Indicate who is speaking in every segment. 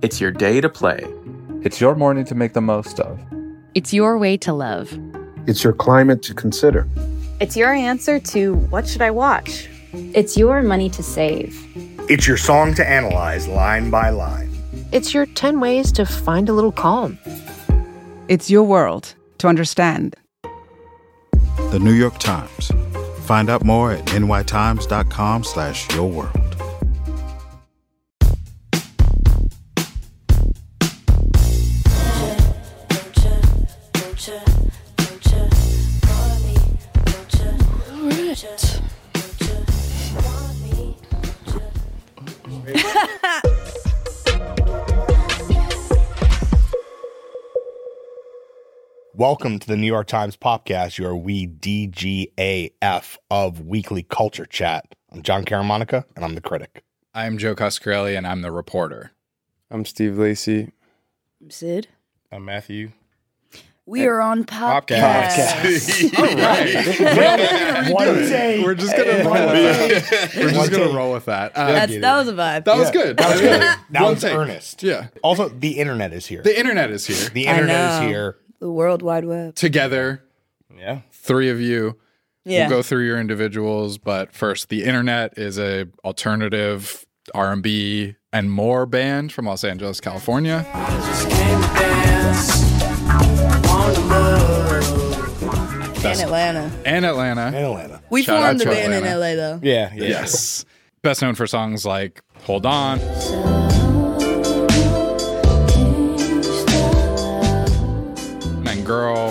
Speaker 1: It's your day to play.
Speaker 2: It's your morning to make the most of.
Speaker 3: It's your way to love.
Speaker 4: It's your climate to consider.
Speaker 5: It's your answer to what should I watch?
Speaker 6: It's your money to save.
Speaker 7: It's your song to analyze line by line.
Speaker 8: It's your 10 ways to find a little calm.
Speaker 9: It's your world to understand.
Speaker 10: The New York Times. Find out more at nytimes.com/yourworld.
Speaker 7: Welcome to the New York Times Podcast, your wee DGAF of Weekly Culture Chat. I'm John Caramonica, and I'm the critic.
Speaker 11: I'm Joe Coscarelli, and I'm the reporter.
Speaker 12: I'm Steve Lacey.
Speaker 13: I'm Sid.
Speaker 14: I'm Matthew.
Speaker 13: We are on Popcast.
Speaker 11: All right.
Speaker 7: One day.
Speaker 11: We're just going to roll with that. We're just going to roll with that.
Speaker 13: That was a vibe.
Speaker 11: That was good.
Speaker 7: That was good. That was
Speaker 11: take.
Speaker 7: earnest.
Speaker 11: Yeah.
Speaker 7: Also, the internet is here.
Speaker 11: The internet is here.
Speaker 7: The internet is here.
Speaker 13: The World Wide Web.
Speaker 11: Together.
Speaker 14: Yeah.
Speaker 11: Three of you.
Speaker 13: Yeah.
Speaker 11: We'll go through your individuals, but first, the internet is a alternative R&B and more band from Los Angeles, California.
Speaker 13: And Atlanta.
Speaker 11: And Atlanta.
Speaker 13: We
Speaker 11: Shout
Speaker 13: formed
Speaker 11: out
Speaker 13: the
Speaker 11: to
Speaker 13: band
Speaker 11: Atlanta.
Speaker 13: in LA though.
Speaker 7: Yeah.
Speaker 11: Yes. Best known for songs like Hold On, and Girl,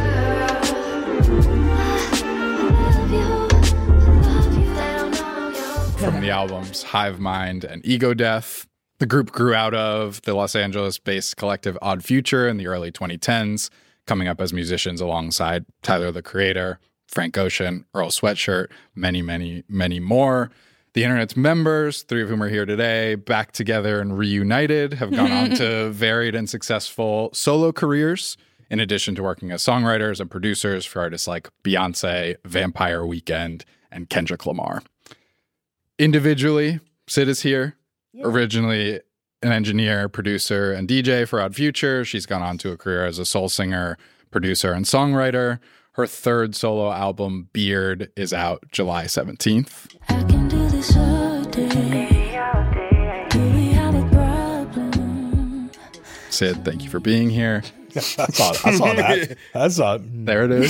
Speaker 11: from the albums Hive Mind and Ego Death. The group grew out of the Los Angeles-based collective Odd Future in the early 2010s, coming up as musicians alongside Tyler, the Creator, Frank Ocean, Earl Sweatshirt, many, many, many more. The Internet's members, three of whom are here today, back together and reunited, have gone on to varied and successful solo careers, in addition to working as songwriters and producers for artists like Beyonce, Vampire Weekend, and Kendrick Lamar. Individually, Sid is here. Yeah. Originally an engineer, producer, and DJ for Odd Future. She's gone on to a career as a soul singer, producer, and songwriter. Her third solo album, Beard, is out July 17th. I can do this all day. Do we have a problem? Sid, thank you for being here.
Speaker 7: I saw that. I saw it.
Speaker 11: There it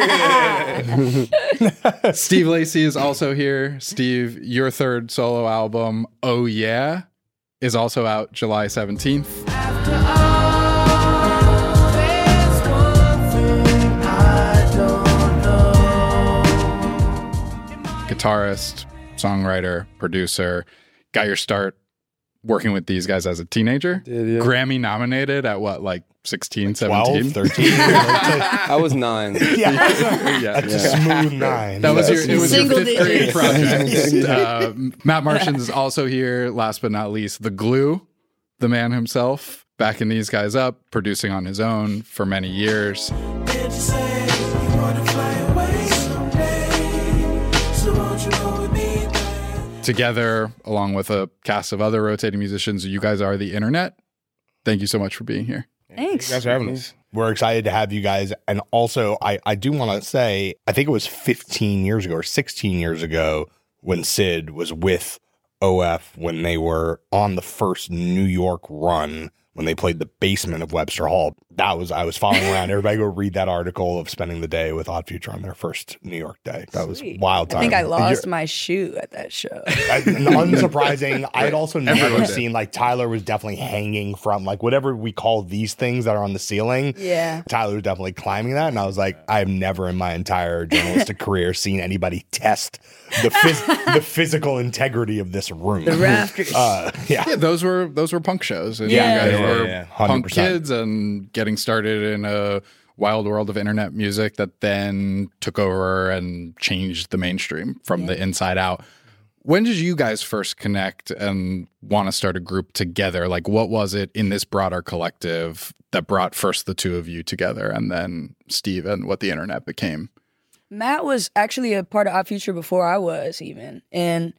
Speaker 11: is. Steve Lacey is also here. Steve, your third solo album, Oh Yeah, is also out July 17th. Guitarist, songwriter, producer, got your start working with these guys as a teenager.
Speaker 12: Did, yeah.
Speaker 11: Grammy nominated at what, like 16,
Speaker 7: 12,
Speaker 11: 17?
Speaker 7: 13.
Speaker 12: I was 9.
Speaker 7: That's a smooth 9.
Speaker 11: That was your, it was your
Speaker 13: Single
Speaker 11: fifth grade
Speaker 13: digits.
Speaker 11: project. Matt Martians is also here. Last but not least, The Glue, the man himself, backing these guys up, producing on his own for many years. Together, along with a cast of other rotating musicians, you guys are The Internet. Thank you so much for being here.
Speaker 13: Thanks.
Speaker 7: Thanks for having us. We're excited to have you guys. And also, I do want to say, I think it was 15 years ago or 16 years ago when Sid was with OF when they were on the first New York run, when they played the basement of Webster Hall. I was following around. Everybody go read that article of spending the day with Odd Future on their first New York day. That was wild time.
Speaker 13: I think I lost my shoe at that show.
Speaker 7: Unsurprising. I had also never
Speaker 11: Everyone did.
Speaker 7: seen, like, Tyler was definitely hanging from, like, whatever we call these things that are on the ceiling.
Speaker 13: Yeah.
Speaker 7: Tyler was definitely climbing that. And I was like, I've never in my entire journalistic career seen anybody test the physical integrity of this room.
Speaker 13: The rafters.
Speaker 11: Yeah, those were punk shows. And
Speaker 13: Yeah.
Speaker 11: you guys were
Speaker 7: 100%.
Speaker 11: punk kids and getting started in a wild world of internet music that then took over and changed the mainstream from the inside out. When did you guys first connect and want to start a group together? Like, what was it in this broader collective that brought first the two of you together and then Steve and what the internet became?
Speaker 13: Matt was actually a part of Odd Future before I was even. And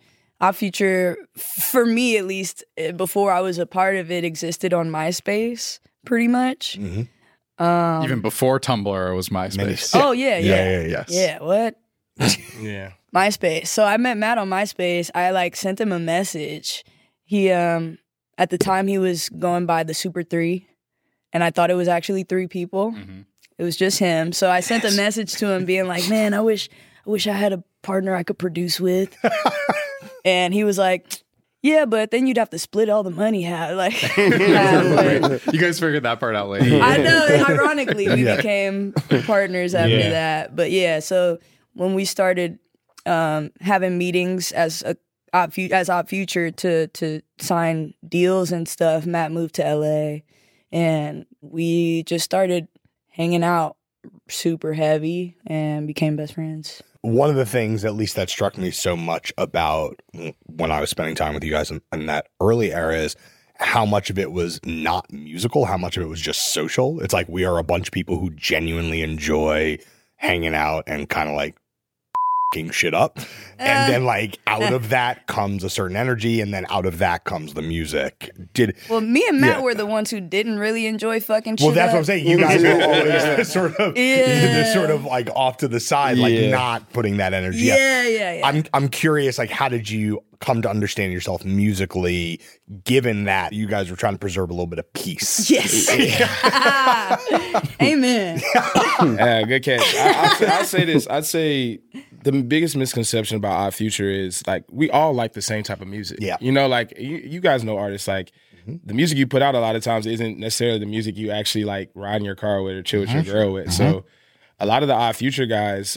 Speaker 13: Odd Future, for me at least, before I was a part of it, existed on MySpace pretty much.
Speaker 7: Mm-hmm.
Speaker 11: Even before Tumblr was MySpace.
Speaker 13: Oh yeah.
Speaker 11: Yes.
Speaker 13: Yeah, what?
Speaker 1: Yeah.
Speaker 13: MySpace. So I met Matt on MySpace. I like sent him a message. He at the time he was going by the Super 3, and I thought it was actually 3 people. It was just him. So I sent a message to him being like, "Man, I wish I had a partner I could produce with." And he was like, "Yeah, but then you'd have to split all the money." Like,
Speaker 11: you guys figured that part out later.
Speaker 13: I know. Ironically, we became partners after that. But yeah, so when we started having meetings as Odd Future to sign deals and stuff, Matt moved to LA, and we just started hanging out super heavy and became best friends.
Speaker 7: One of the things, at least that struck me so much about when I was spending time with you guys in that early era, is how much of it was not musical, how much of it was just social. It's like we are a bunch of people who genuinely enjoy hanging out and kind of like shit up. And then like out of that comes a certain energy, and then out of that comes the music.
Speaker 13: Well, me and Matt were the ones who didn't really enjoy fucking shit.
Speaker 7: Well, that's
Speaker 13: up.
Speaker 7: what I'm saying. You guys were always sort of like off to the side, like not putting that energy up.
Speaker 13: Yeah.
Speaker 7: I'm curious, like, how did you come to understand yourself musically, given that you guys were trying to preserve a little bit of peace?
Speaker 13: Yes. Amen.
Speaker 1: Good catch. I'll say this. I'd say the biggest misconception about Odd Future is like we all like the same type of music.
Speaker 7: Yeah.
Speaker 1: You know, like you guys know artists, like the music you put out a lot of times isn't necessarily the music you actually like ride in your car with or chill with your girl with. So a lot of the Odd Future guys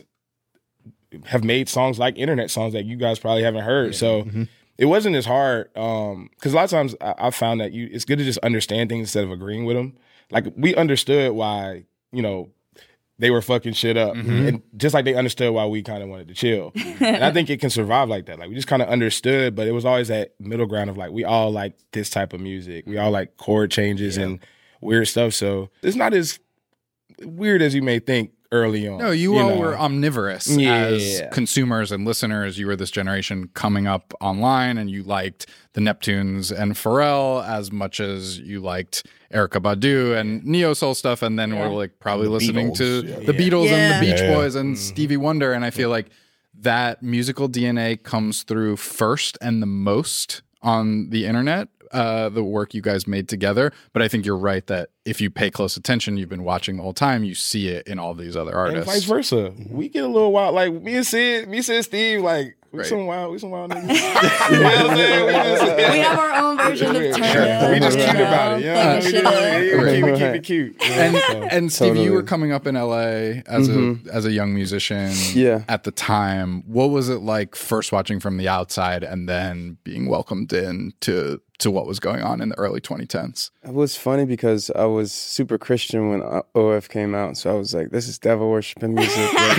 Speaker 1: have made songs like internet songs that you guys probably haven't heard. So it wasn't as hard because a lot of times I found that it's good to just understand things instead of agreeing with them. Like we understood why, you know, they were fucking shit up. And just like they understood why we kind of wanted to chill. And I think it can survive like that. Like we just kind of understood, but it was always that middle ground of like, we all like this type of music. We all like chord changes and weird stuff. So it's not as weird as you may think early on.
Speaker 11: No, you all were omnivorous as consumers and listeners. You were this generation coming up online, and you liked the Neptunes and Pharrell as much as you liked Erykah Badu and neo soul stuff, and then we're like probably listening to the Beatles and the Beach Boys and Stevie Wonder. And I feel like that musical DNA comes through first and the most on the internet. The work you guys made together, but I think you're right that if you pay close attention, you've been watching the whole time, you see it in all these other artists.
Speaker 1: And vice versa. We get a little wild, like me and Steve, like we some wild niggas. You know what I'm saying?
Speaker 13: We have our own version of turn up.
Speaker 1: We just cute about it. Yeah, we keep it cute.
Speaker 11: And Steve, you were coming up in LA as a young musician at the time. What was it like first watching from the outside and then being welcomed in to what was going on in the early 2010s?
Speaker 12: It was funny because I was super Christian when OF came out, so I was like, this is devil worshiping music.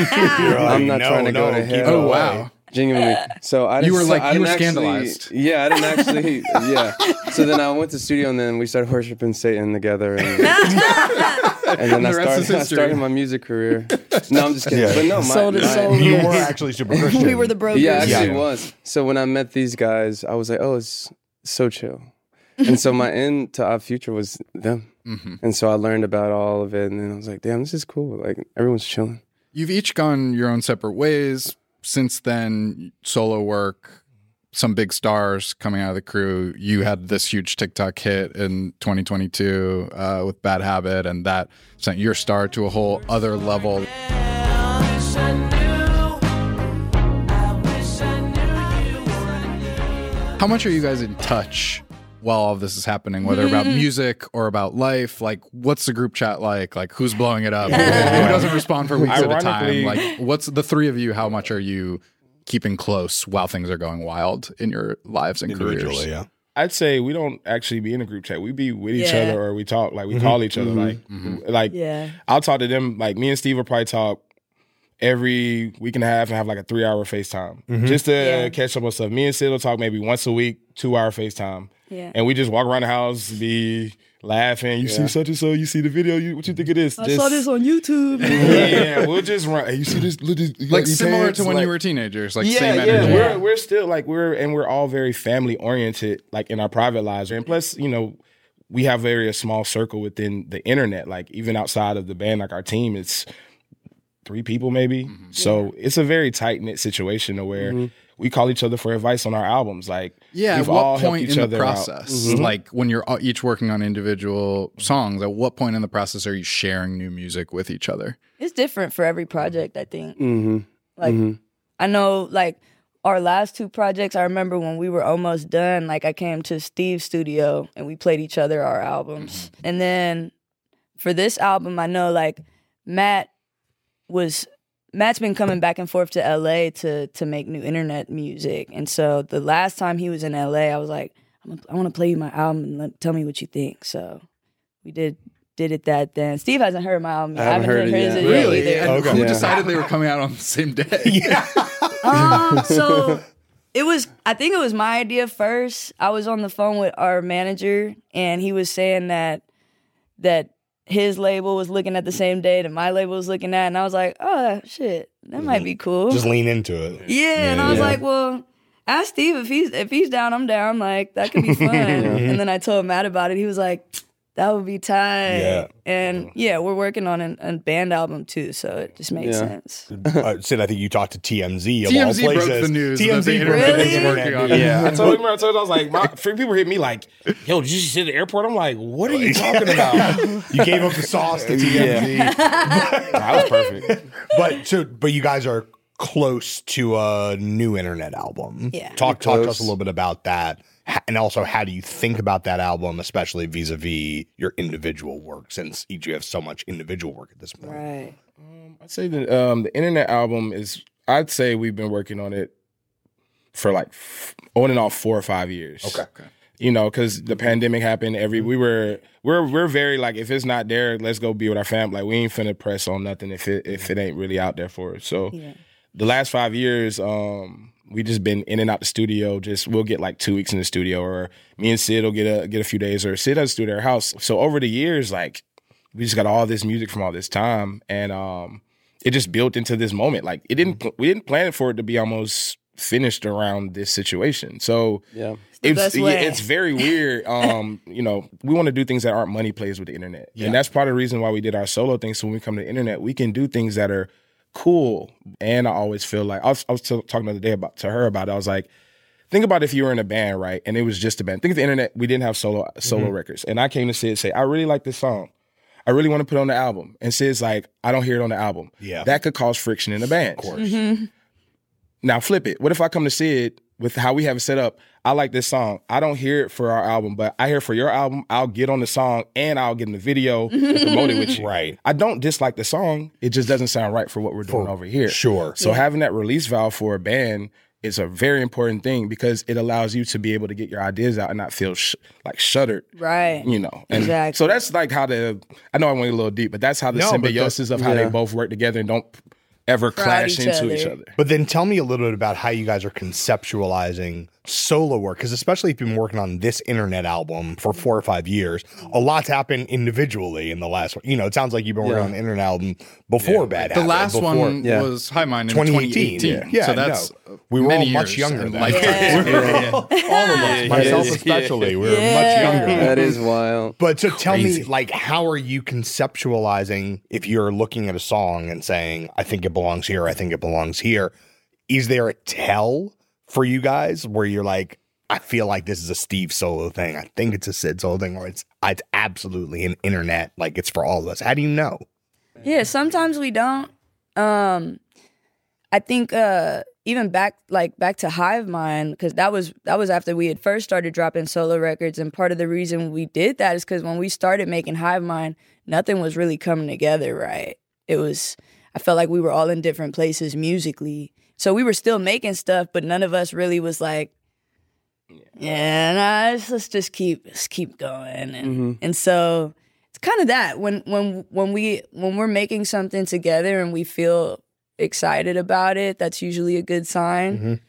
Speaker 12: I'm not trying to go to hell.
Speaker 11: Oh, wow.
Speaker 12: Genuinely. So I didn't,
Speaker 11: you were scandalized.
Speaker 12: Yeah, I didn't actually, So then I went to the studio and then we started worshiping Satan together. And then I started my music career. No, I'm just kidding. But no,
Speaker 7: you were actually super Christian.
Speaker 13: We were the brokers.
Speaker 12: Yeah, actually it was. So when I met these guys, I was like, oh, it's so chill. And so my end to Odd Future was them. And so I learned about all of it. And then I was like, damn, this is cool. Like, everyone's chilling.
Speaker 11: You've each gone your own separate ways. Since then, solo work, some big stars coming out of the crew. You had this huge TikTok hit in 2022 with Bad Habit, and that sent your star to a whole other level. How much are you guys in touch while all of this is happening, whether about music or about life? Like, what's the group chat like? Like, who's blowing it up? Who doesn't respond for weeks at a time? Like, what's the three of you? How much are you keeping close while things are going wild in your lives and careers?
Speaker 7: Yeah.
Speaker 1: I'd say we don't actually be in a group chat. We be with each other, or we talk. Like we call each other. Like I'll talk to them. Like me and Steve will probably talk every week and a half and have like a 3-hour FaceTime just to catch up on stuff. Me and Sid will talk maybe once a week, 2-hour FaceTime.
Speaker 13: Yeah.
Speaker 1: And we just walk around the house, be laughing. You see such and so, you see the video, what you think of this?
Speaker 13: I saw this on YouTube.
Speaker 1: Yeah, we'll just run. Hey, you see this? Look,
Speaker 11: Like similar to when you were teenagers, like same energy.
Speaker 1: Yeah, we're still like we're all very family oriented, like in our private lives. And plus, we have a small circle within the internet. Like even outside of the band, like our team, it's 3 people maybe. Mm-hmm. So it's a very tight knit situation where we call each other for advice on our albums. Like
Speaker 11: at what point in the process, like when you're each working on individual songs, at what point in the process are you sharing new music with each other?
Speaker 13: It's different for every project, I think. I know, like, our last 2 projects, I remember when we were almost done, like, I came to Steve's studio and we played each other our albums. And then for this album, I know, like, Matt's been coming back and forth to LA to make new internet music. And so the last time he was in LA, I was like, I want to play you my album and tell me what you think. So we did it that then. Steve hasn't heard my album. I haven't heard his yet
Speaker 11: really?
Speaker 13: either.
Speaker 11: Who decided they were coming out on the same day?
Speaker 13: So I think it was my idea first. I was on the phone with our manager and he was saying that his label was looking at the same day that my label was looking at, and I was like, oh shit, that might be cool.
Speaker 7: Just lean into it.
Speaker 13: Yeah, and I was like, well, ask Steve if he's down, I'm down. Like that could be fun. And then I told Matt about it. He was like, that would be tight. Yeah. And we're working on a band album too, so it just makes sense.
Speaker 7: Sid, I think you talked to TMZ.
Speaker 11: TMZ broke the news.
Speaker 7: TMZ
Speaker 11: really? Working on it.
Speaker 1: Yeah, I told him. I was like, people hit me like, "Yo, did you see the airport?" I'm like, "What are you talking about?"
Speaker 7: You gave up the sauce to TMZ.
Speaker 1: That was perfect.
Speaker 7: But you guys are close to a new internet album.
Speaker 13: Yeah.
Speaker 7: Talk to us a little bit about that. And also, how do you think about that album, especially vis-a-vis your individual work, since each of you have so much individual work at this point?
Speaker 13: Right.
Speaker 1: I'd say that the internet album I'd say we've been working on it for like on and off 4 or 5 years.
Speaker 7: Okay.
Speaker 1: Because the pandemic happened. We're very like, if it's not there, let's go be with our family. Like we ain't finna press on nothing if it ain't really out there for us. So the last 5 years, we just been in and out the studio. We'll get like 2 weeks in the studio, or me and Sid will get a few days, or Sid has a studio at our house. So over the years, like we just got all this music from all this time, and it just built into this moment. Like we didn't plan for it to be almost finished around this situation. So it's very weird. We want to do things that aren't money plays with the internet, and that's part of the reason why we did our solo thing. So when we come to the internet, we can do things that are cool. And I always feel like I was talking the other day to her about it. I was like, think about if you were in a band, right? And it was just a band. Think of the internet. We didn't have solo records. And I came to Sid and say, I really like this song. I really want to put it on the album. And Sid's like, I don't hear it on the album. Yeah. That could cause friction in the band. Of course. Now flip it. What if I come to Sid with how we have it set up? I like this song. I don't hear it for our album, but I hear it for your album. I'll get on the song and I'll get in the video and promote it with you.
Speaker 7: Right.
Speaker 1: I don't dislike the song. It just doesn't sound right for what we're doing over here.
Speaker 7: Sure.
Speaker 1: So having that release valve for a band is a very important thing because it allows you to be able to get your ideas out and not feel like shuttered.
Speaker 13: Right.
Speaker 1: And
Speaker 13: exactly.
Speaker 1: So that's like how I know I went a little deep, but that's how the symbiosis of how they both work together and don't ever clash into each other.
Speaker 7: But then tell me a little bit about how you guys are conceptualizing solo work, because especially if you've been working on this internet album for 4 or 5 years, a lot's happened individually in the last one. It sounds like you've been working on the internet album before Bad Habit.
Speaker 11: The last one was Hive Mind in 2018.
Speaker 7: Yeah,
Speaker 11: so that's
Speaker 7: we were all much younger then. All of us, myself especially, we were much younger.
Speaker 12: That is wild.
Speaker 7: But so tell me, like, how are you conceptualizing if you're looking at a song and saying, I think it belongs here, I think it belongs here? Is there a tell for you guys where you're like, I feel like this is a Steve solo thing, I think it's a Sid solo thing, or it's absolutely an internet, like it's for all of us? How do you know?
Speaker 13: Yeah, sometimes we don't. I think even back to Hive Mind, because that was after we had first started dropping solo records, and part of the reason we did that is because when we started making Hive Mind, nothing was really coming together right. I felt like we were all in different places musically. So we were still making stuff, but none of us really was like, let's just keep going. And so it's kind of that when we're making something together and we feel excited about it, that's usually a good sign.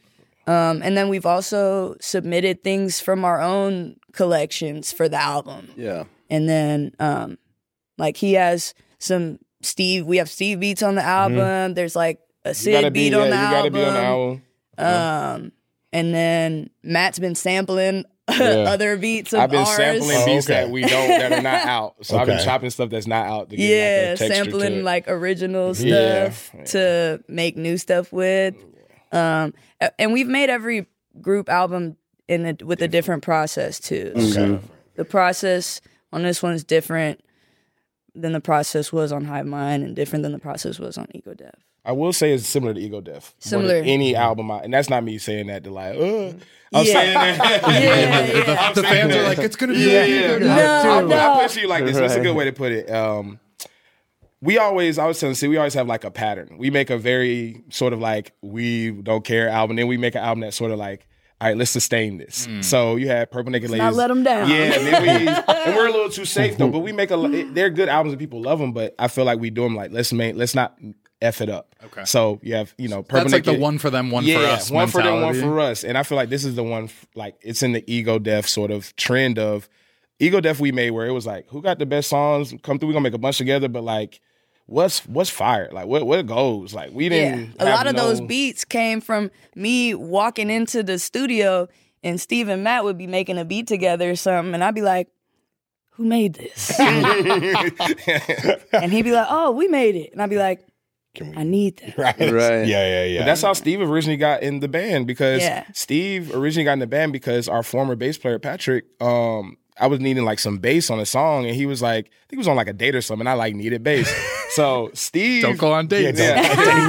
Speaker 13: And then we've also submitted things from our own collections for the album.
Speaker 12: Yeah.
Speaker 13: And then like he has some Steve, we have Steve beats on the album. There's like a Sid beat on the album.
Speaker 1: You gotta be on the album.
Speaker 13: And then Matt's been sampling other beats of ours.
Speaker 1: I've been sampling beats that are not out. So I've been chopping stuff that's not out to get like a texture
Speaker 13: sampling
Speaker 1: to it.
Speaker 13: like original stuff to make new stuff with. And we've made every group album with a different process too. So the process on this one is different than the process was on Hive Mind and different than the process was on Ego Death.
Speaker 1: I will say it's similar to Ego Death.
Speaker 13: Similar.
Speaker 1: Any album, and that's not me saying that to like, I'm saying that.
Speaker 11: The fans are like, it's going to be
Speaker 1: Ego Death.
Speaker 13: No.
Speaker 1: I put it to you like this. It's a good way to put it. I was telling Steve, we always have like a pattern. We make a very sort of like, we don't care album. Then we make an album that's sort of like, all right, let's sustain this. So you had Purple Naked Ladies.
Speaker 13: Not let them down.
Speaker 1: Yeah, and we're a little too safe though. But we make they're good albums and people love them. But I feel like we do them like let's not F it up.
Speaker 11: Okay.
Speaker 1: So you have Purple
Speaker 11: That's
Speaker 1: Naked.
Speaker 11: like the one for them, one for us.
Speaker 1: One for them, one
Speaker 11: mentality.
Speaker 1: for us. And I feel like this is the one like it's in the Ego Death sort of trend of Ego Death we made where it was like who got the best songs come through. We're gonna make a bunch together, but like. What's fire? Like what goes? Like we didn't.
Speaker 13: A lot of those beats came from me walking into the studio, and Steve and Matt would be making a beat together or something, and I'd be like, "Who made this?" And he'd be like, "Oh, we made it," and I'd be like, "I need that."
Speaker 7: Right. Yeah.
Speaker 1: But that's how Steve originally got in the band because Steve originally got in the band because our former bass player Patrick. I was needing like some bass on a song, and he was like, I think he was on like a date or something. I like needed bass. So Steve,
Speaker 11: don't go on dates.
Speaker 7: There's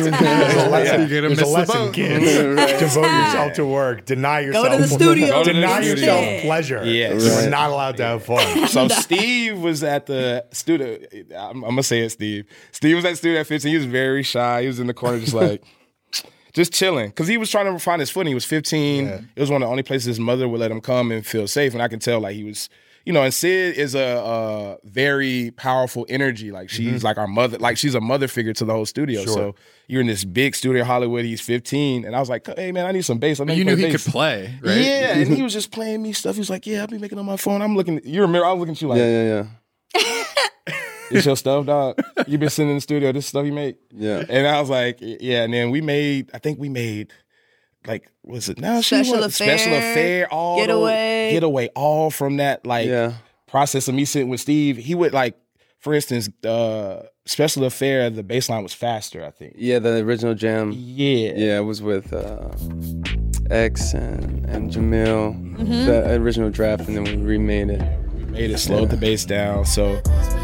Speaker 7: a lesson, kids. Devote yourself to work. Deny yourself.
Speaker 13: Go to the studio.
Speaker 7: Deny yourself pleasure.
Speaker 1: Yes.
Speaker 7: You are not allowed to have fun.
Speaker 1: So Steve was at the studio. I'm gonna say it, Steve. Steve was at the studio at 15. He was very shy. He was in the corner, just like. Just chilling, because he was trying to find his footing. He was 15. It was one of the only places his mother would let him come and feel safe. And I could tell, like, he was, and Sid is a very powerful energy. Like, she's like our mother. Like, she's a mother figure to the whole studio.
Speaker 7: Sure.
Speaker 1: So you're in this big studio in Hollywood. He's 15. And I was like, hey, man, I need some bass.
Speaker 11: You knew he could play, right?
Speaker 1: Yeah. And he was just playing me stuff. He was like, yeah, I'll be making it on my phone. I'm looking. You remember, I was looking at you like,
Speaker 12: Yeah.
Speaker 1: It's your stuff, dog. You been sitting in the studio. This stuff you make.
Speaker 12: Yeah.
Speaker 1: And I was like, yeah. And then we made, like, what's it now?
Speaker 13: Special
Speaker 1: Affair, all Getaway, all from that process of me sitting with Steve. He would like, for instance, Special Affair. The bass line was faster, I think.
Speaker 12: Yeah, the original jam.
Speaker 1: Yeah,
Speaker 12: it was with X and Jamil. The original draft, and then we remade it.
Speaker 1: Made it, slowed the bass down. So.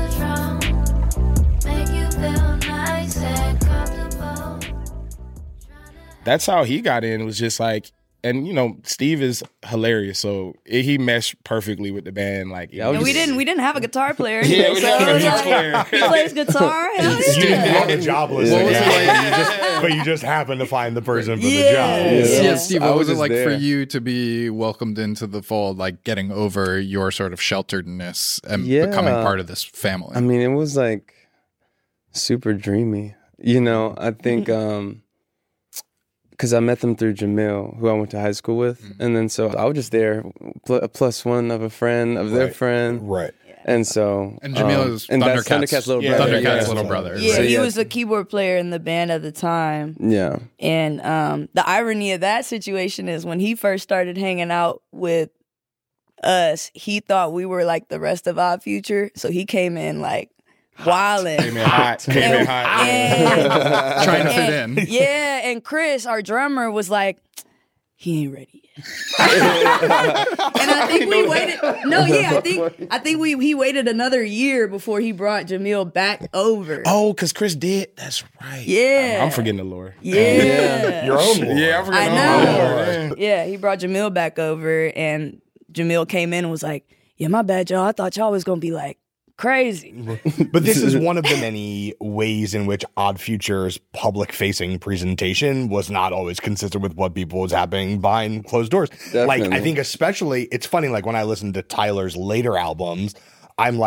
Speaker 1: That's how he got in. It was just like, and Steve is hilarious, so he meshed perfectly with the band. Like,
Speaker 13: and we didn't have a guitar player.
Speaker 1: We didn't have a guitar player.
Speaker 13: He plays guitar. Hell
Speaker 7: You didn't
Speaker 13: yeah.
Speaker 7: want a job list, but you just happened to find the person for the job.
Speaker 11: Yeah, Steve, what was it like
Speaker 12: there.
Speaker 11: for you to be welcomed into the fold, like getting over your sort of shelteredness and becoming part of this family?
Speaker 12: I mean, it was like super dreamy. I think because I met them through Jamil, who I went to high school with. And then so I was just there, plus one of a friend of their friend.
Speaker 7: Right.
Speaker 12: And so.
Speaker 11: And Jamil is
Speaker 12: Thundercat's little brother.
Speaker 11: Thundercat's little brother.
Speaker 13: Yeah,
Speaker 12: So,
Speaker 13: he was the keyboard player in the band at the time.
Speaker 12: Yeah.
Speaker 13: And the irony of that situation is when he first started hanging out with us, he thought we were like the rest of Odd Future. So he came in like wildin'.
Speaker 1: Came in hot.
Speaker 11: Trying to fit in.
Speaker 13: Yeah, and Chris, our drummer, was like, he ain't ready yet. And I think we waited. No, yeah, I think he waited another year before he brought Jamil back over.
Speaker 1: Oh, because Chris did. That's right.
Speaker 13: Yeah.
Speaker 1: I'm forgetting the lore.
Speaker 13: Yeah.
Speaker 7: Your own lore.
Speaker 1: Yeah, I'm forgetting
Speaker 13: I
Speaker 1: the
Speaker 13: know.
Speaker 1: lore.
Speaker 13: Yeah, he brought Jamil back over, and Jamil came in and was like, yeah, my bad, y'all. I thought y'all was going to be like, crazy.
Speaker 7: But this is one of the many ways in which Odd Future's public-facing presentation was not always consistent with what people was happening behind closed doors.
Speaker 12: Definitely.
Speaker 7: Like, I think especially, it's funny, like when I listen to Tyler's later albums, I'm like,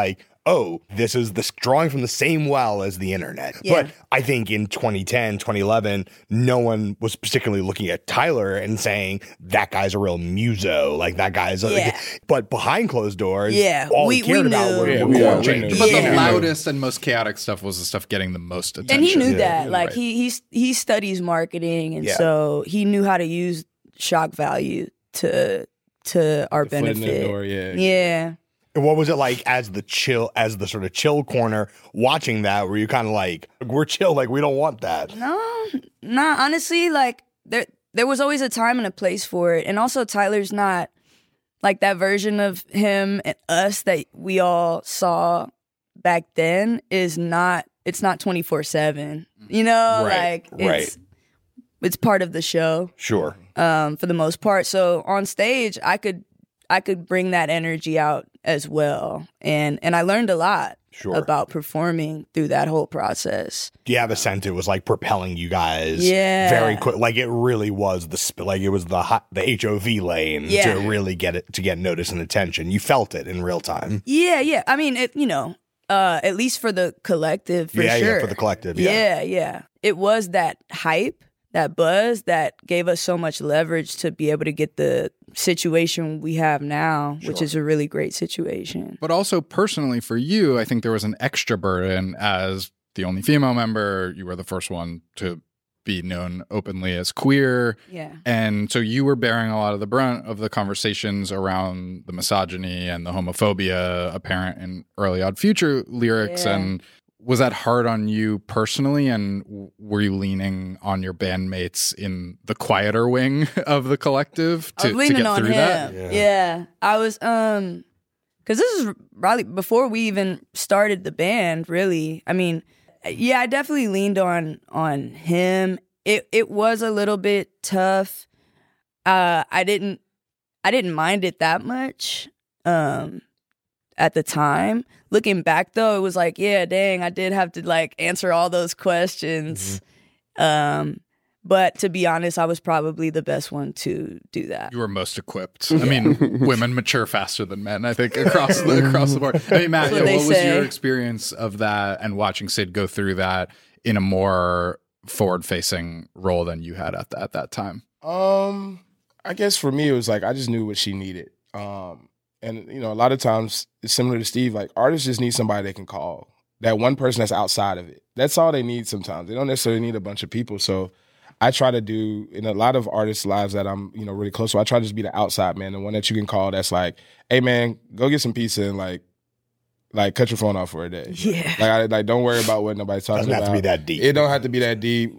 Speaker 7: oh, this is this drawing from the same well as the internet.
Speaker 13: Yeah.
Speaker 7: But I think in 2010, 2011, no one was particularly looking at Tyler and saying that guy's a real muso. Like that guy's but behind closed doors, all he cared about were
Speaker 11: But the loudest and most chaotic stuff was the stuff getting the most attention.
Speaker 13: And he knew that. Like he studies marketing, and so he knew how to use shock value to our benefit. Yeah.
Speaker 7: And what was it like as the sort of chill corner watching that? Were you kind of like, we're chill, like we don't want that?
Speaker 13: No, honestly, like there was always a time and a place for it. And also Tyler's not like that version of him and us that we all saw back then it's not 24/7. You know, it's part of the show.
Speaker 7: Sure.
Speaker 13: For the most part. So on stage I could bring that energy out as well. And I learned a lot about performing through that whole process.
Speaker 7: Do you have a sense it was like propelling you guys very quick? Like it really was it was the HOV lane to really get notice and attention. You felt it in real time.
Speaker 13: Yeah. I mean, at least for the collective, for sure.
Speaker 7: Yeah, for the collective,
Speaker 13: Yeah. It was that hype, that buzz that gave us so much leverage to be able to get the situation we have now, which is a really great situation.
Speaker 11: But also personally for you, I think there was an extra burden as the only female member. You were the first one to be known openly as queer.
Speaker 13: Yeah.
Speaker 11: And so you were bearing a lot of the brunt of the conversations around the misogyny and the homophobia apparent in early Odd Future lyrics.
Speaker 13: Yeah.
Speaker 11: And was that hard on you personally? And were you leaning on your bandmates in the quieter wing of the collective to get through that?
Speaker 13: Yeah. I was, because this is probably before we even started the band, really. I mean, yeah, I definitely leaned on him. It was a little bit tough. I didn't mind it that much. At the time. Looking back though, it was like, yeah, dang, I did have to like answer all those questions. But to be honest, I was probably the best one to do that.
Speaker 11: You were most equipped. I mean, women mature faster than men, I think, across the board. I mean, Matt, what was your experience of that and watching Syd go through that in a more forward-facing role than you had at that time?
Speaker 1: I guess for me, it was like I just knew what she needed. And, a lot of times, it's similar to Steve, like artists just need somebody they can call. That one person that's outside of it. That's all they need sometimes. They don't necessarily need a bunch of people. So I try to do, in a lot of artists' lives that I'm, really close to, I try to just be the outside man, the one that you can call that's like, hey, man, go get some pizza and like cut your phone off for a day.
Speaker 13: Yeah.
Speaker 1: Like don't worry about what nobody's talking about.
Speaker 7: Doesn't have to be that deep.
Speaker 1: It don't have to be that deep,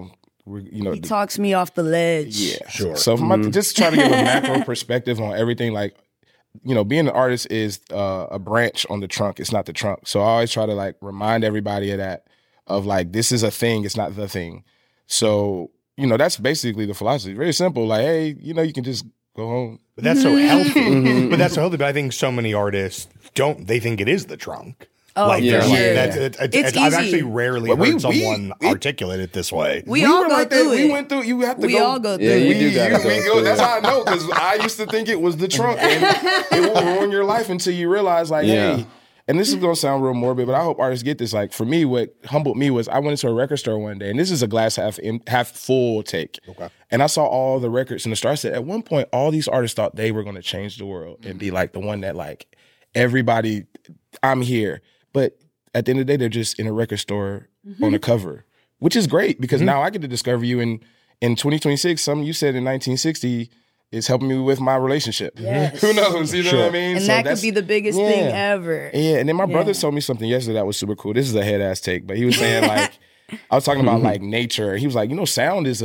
Speaker 13: He talks me off the ledge.
Speaker 1: Yeah, sure. So just try to give a macro perspective on everything, like, being an artist is a branch on the trunk. It's not the trunk. So I always try to like remind everybody of that, of like, this is a thing. It's not the thing. So, that's basically the philosophy. Very simple. Like, hey, you can just go home.
Speaker 7: But that's so healthy. But I think so many artists they think it is the trunk.
Speaker 13: Oh,
Speaker 7: it's
Speaker 13: easy.
Speaker 7: I've actually rarely heard someone articulate it this way.
Speaker 13: We all go
Speaker 1: like
Speaker 13: through
Speaker 1: that.
Speaker 13: it.
Speaker 1: We went through. You have to.
Speaker 13: We all go through
Speaker 12: it.
Speaker 13: it.
Speaker 12: You do gotta go.
Speaker 1: That's how I know, because I used to think it was the trunk, and it will ruin your life until you realize, like, hey. And this is gonna sound real morbid, but I hope artists get this. Like for me, what humbled me was I went into a record store one day, and this is a glass half full take. Okay. And I saw all the records in the store. I said, at one point, all these artists thought they were gonna change the world and be like the one that like everybody. I'm here, but at the end of the day, they're just in a record store on a cover, which is great because now I get to discover you in 2026. Something you said in 1960 is helping me with my relationship.
Speaker 13: Yes.
Speaker 1: Who knows? You know what I mean?
Speaker 13: And so that could be the biggest thing ever.
Speaker 1: Yeah. And then my brother told me something yesterday that was super cool. This is a head ass take, but he was saying like, I was talking about like nature. He was like, sound is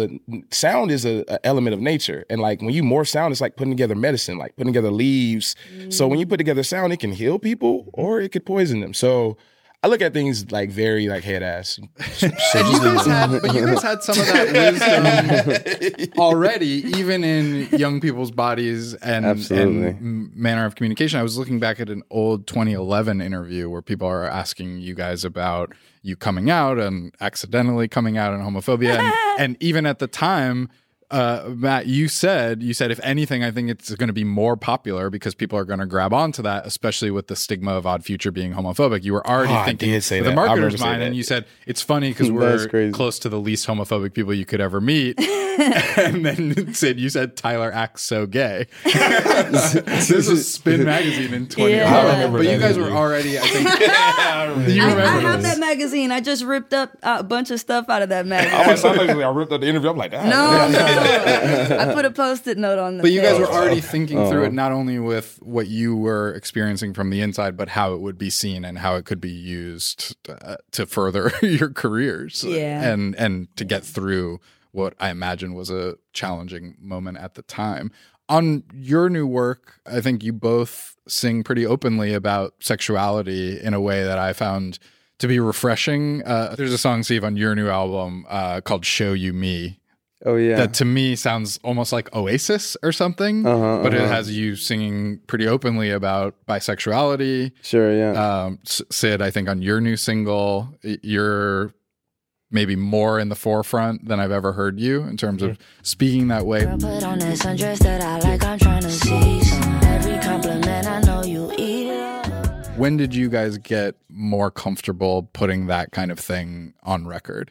Speaker 1: a element of nature. And like when you morph sound, it's like putting together medicine, like putting together leaves. So when you put together sound, it can heal people or it could poison them. So I look at things like very like head ass.
Speaker 11: And you guys had some of that wisdom already, even in young people's bodies and manner of communication. I was looking back at an old 2011 interview where people are asking you guys about you coming out and accidentally coming out and homophobia. And even at the time, Matt, you said if anything, I think it's going to be more popular because people are going to grab onto that, especially with the stigma of Odd Future being homophobic. You were already thinking with the marketer's mind, and you said it's funny because we're close to the least homophobic people you could ever meet. And then Sid, you said Tyler acts so gay. This is Spin Magazine in 2011, but you guys were already, I think.
Speaker 13: I have that magazine. I just ripped up a bunch of stuff out of that magazine.
Speaker 1: I ripped up the interview. I'm like, damn.
Speaker 13: No. I put a Post-it note on the
Speaker 11: But you guys were already thinking through it, not only with what you were experiencing from the inside, but how it would be seen and how it could be used to further your careers. And to get through what I imagine was a challenging moment at the time. On your new work, I think you both sing pretty openly about sexuality in a way that I found to be refreshing. There's a song, Steve, on your new album called Show You Me.
Speaker 12: Oh, yeah.
Speaker 11: That to me sounds almost like Oasis or something, but it has you singing pretty openly about bisexuality.
Speaker 12: Sure, yeah.
Speaker 11: Sid, I think on your new single, you're maybe more in the forefront than I've ever heard you in terms of speaking that way.
Speaker 14: Girl, put on this undress that I like, I'm trying to see some. Every compliment, I know you eat it up.
Speaker 11: When did you guys get more comfortable putting that kind of thing on record?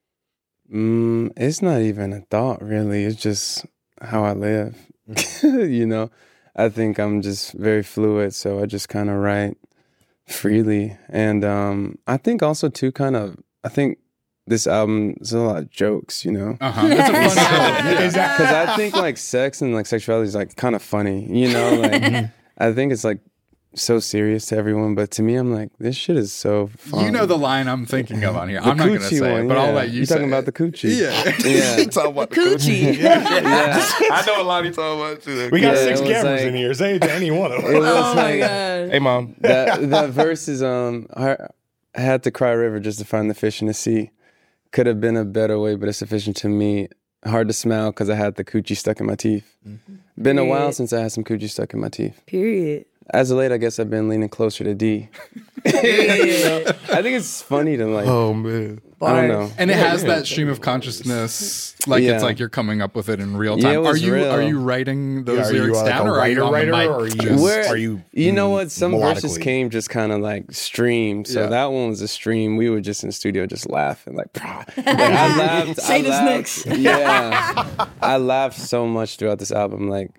Speaker 12: It's not even a thought, really. It's just how I live. You know, I think I'm just very fluid, so I just kind of write freely. And I think also too, I think this album is a lot of jokes, you know?
Speaker 11: It's a fun album.
Speaker 12: Because I think like sex and like sexuality is like kind of funny, you know? Like I think it's like so serious to everyone, but to me, I'm like, this shit is so fun.
Speaker 11: You know the line I'm thinking of on here. I'm not going to say it, but I'll let you say it.
Speaker 12: You're talking about the coochie.
Speaker 11: Yeah.
Speaker 12: Talking about
Speaker 13: the coochie.
Speaker 1: I know a lot he's talking about too.
Speaker 7: We got 6 cameras in here. Say it to any one of them.
Speaker 13: Oh my God.
Speaker 1: Hey, Mom.
Speaker 12: That verse is, I had to cry a river just to find the fish in the sea. Could have been a better way, but it's sufficient to me. Hard to smile because I had the coochie stuck in my teeth. Been a while since I had some coochie stuck in my teeth.
Speaker 13: Period.
Speaker 12: As of late, I guess I've been leaning closer to D. You know? I think it's funny to like.
Speaker 1: Oh man,
Speaker 12: I don't know.
Speaker 11: And it has that stream of consciousness, like it's like you're coming up with it in real time.
Speaker 12: Yeah,
Speaker 11: are you writing those lyrics down, or are you on the mic?
Speaker 7: Or are you?
Speaker 12: You know what? Some verses came just kind of like streamed. So that one was a stream. We were just in the studio, just laughing, like. I laughed.
Speaker 13: Say this next.
Speaker 12: Yeah, I laughed so much throughout this album, like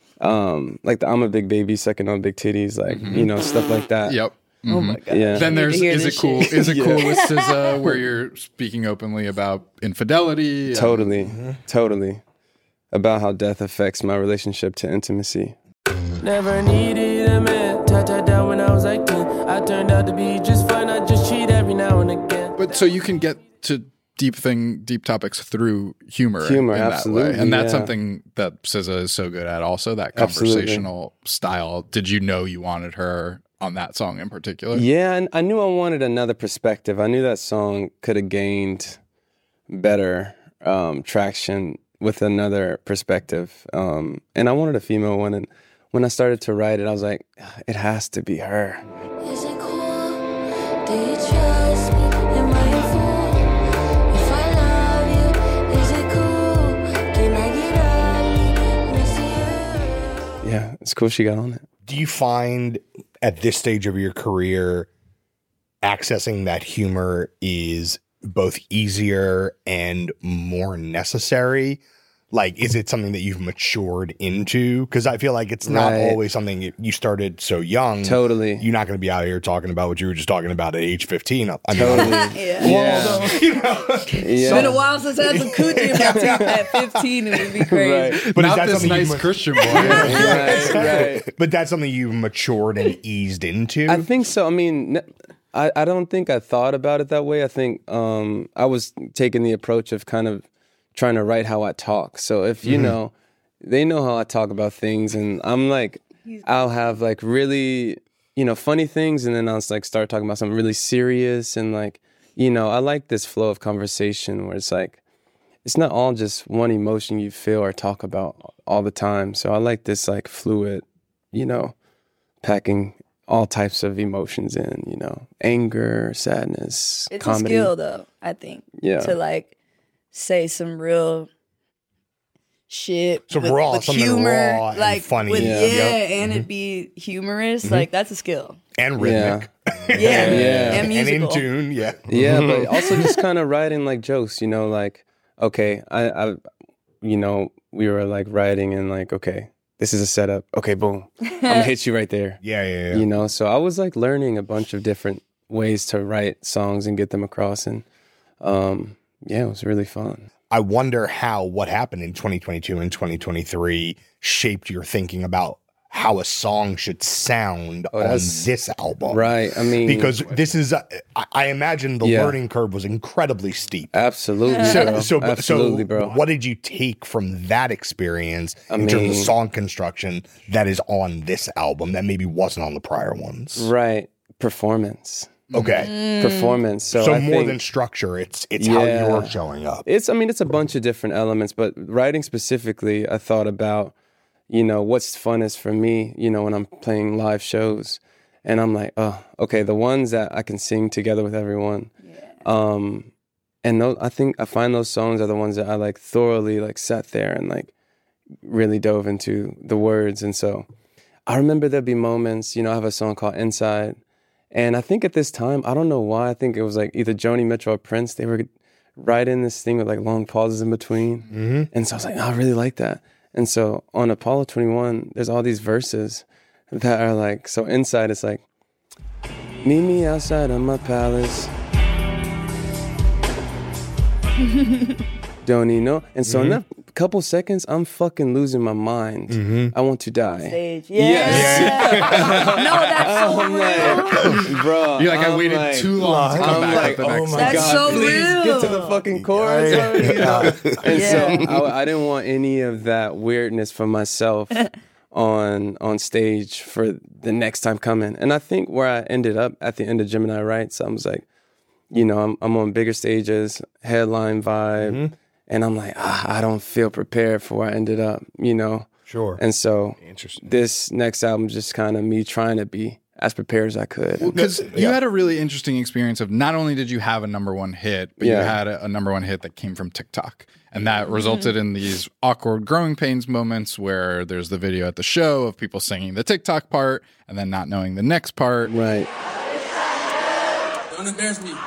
Speaker 12: the I'm a big baby sucking on big titties, like you know, stuff like that.
Speaker 11: Yep.
Speaker 13: Oh my God.
Speaker 12: Yeah.
Speaker 11: Then there's Is It Cool with SZA, where you're speaking openly about infidelity.
Speaker 12: Totally. About how death affects my relationship to intimacy.
Speaker 15: Never needed a man, tied down when I was like 10. I turned out to be just fine, I just cheat every now and again.
Speaker 11: But so you can get to deep topics through humor in
Speaker 12: absolutely,
Speaker 11: that way. And that's something that SZA is so good at also, that conversational style. Did you know you wanted her on that song in particular?
Speaker 12: Yeah, and I knew I wanted another perspective. I knew that song could have gained better traction with another perspective. And I wanted a female one. And when I started to write it, I was like, it has to be her.
Speaker 14: Is it cool? Do you trust me? Am I a fool? If I love you, is it cool? Can I get ugly? Miss you?
Speaker 12: Yeah, it's cool she got on it.
Speaker 7: Do you find at this stage of your career, accessing that humor is both easier and more necessary? Like, is it something that you've matured into? Because I feel like it's not always something you started so young.
Speaker 12: Totally.
Speaker 7: You're not going to be out here talking about what you were just talking about at age 15. I mean,
Speaker 13: It's been a while since I had some coochie in my teeth at 15. It would be crazy.
Speaker 7: Right. But
Speaker 11: not this nice Christian boy.
Speaker 12: right.
Speaker 7: But that's something you've matured and eased into?
Speaker 12: I think so. I mean, I don't think I thought about it that way. I think I was taking the approach of kind of trying to write how I talk. So if you know, they know how I talk about things, and I'm like, I'll have like really, you know, funny things, and then I'll like start talking about something really serious, and like, you know, I like this flow of conversation where it's like, it's not all just one emotion you feel or talk about all the time. So I like this like fluid, you know, packing all types of emotions in, you know, anger, sadness,
Speaker 13: it's
Speaker 12: comedy.
Speaker 13: a skill though, I think.
Speaker 12: Yeah.
Speaker 13: To like say some real shit.
Speaker 7: So
Speaker 13: with,
Speaker 7: raw,
Speaker 13: with
Speaker 7: something
Speaker 13: humor,
Speaker 7: raw and
Speaker 13: like
Speaker 7: funny.
Speaker 13: with, and
Speaker 7: Mhm.
Speaker 13: it'd be humorous. Like that's a skill.
Speaker 7: And rhythmic.
Speaker 13: And
Speaker 7: And
Speaker 13: musical.
Speaker 7: in tune, yeah.
Speaker 12: Yeah, but also just kind of writing like jokes, you know, like, okay, I you know, we were like writing and like, okay, this is a setup. Okay, boom. I'm gonna hit you right there.
Speaker 7: Yeah.
Speaker 12: You know, so I was like learning a bunch of different ways to write songs and get them across. And yeah, it was really fun.
Speaker 7: I wonder how what happened in 2022 and 2023 shaped your thinking about how a song should sound on this album.
Speaker 12: Right. I mean,
Speaker 7: because this is, I imagine the learning curve was incredibly steep.
Speaker 12: Absolutely. Absolutely, bro.
Speaker 7: What did you take from that experience in terms of song construction that is on this album that maybe wasn't on the prior ones?
Speaker 12: Right. Performance.
Speaker 7: Okay.
Speaker 12: Performance. So I
Speaker 7: more
Speaker 12: think,
Speaker 7: than structure, it's how you're showing up.
Speaker 12: It's a bunch of different elements, but writing specifically, I thought about, you know, what's funnest for me, you know, when I'm playing live shows. And I'm like, oh, okay, the ones that I can sing together with everyone. And those, I find those songs are the ones that I like thoroughly like sat there and like really dove into the words. And so I remember there'd be moments, you know, I have a song called Inside. And I think at this time, I don't know why, I think it was like either Joni Mitchell or Prince, they were writing this thing with like long pauses in between. And so I was like, oh, I really like that. And so on Apollo 21, there's all these verses that are like, so inside it's like, meet me outside of my palace. Don't need no. And so in that couple seconds, I'm fucking losing my mind. I want to die.
Speaker 13: Stage.
Speaker 12: Yes.
Speaker 13: No, that's so real.
Speaker 12: Like, bro.
Speaker 11: You're like, I waited too long to come back with the next
Speaker 12: oh my
Speaker 13: That's
Speaker 12: God,
Speaker 13: so
Speaker 12: please
Speaker 13: real.
Speaker 12: get to the fucking chorus. You know? And so I didn't want any of that weirdness for myself on stage for the next time coming. And I think where I ended up at the end of Gemini Rights, I was like, you know, I'm on bigger stages, headline vibe, and I'm like, I don't feel prepared for where I ended up, you know?
Speaker 7: Sure.
Speaker 12: And so this next album is just kind of me trying to be as prepared as I could.
Speaker 11: Because you had a really interesting experience of not only did you have a number one hit, but you had a number one hit that came from TikTok. And that resulted in these awkward growing pains moments where there's the video at the show of people singing the TikTok part and then not knowing the next part.
Speaker 12: Right.
Speaker 15: Don't embarrass me.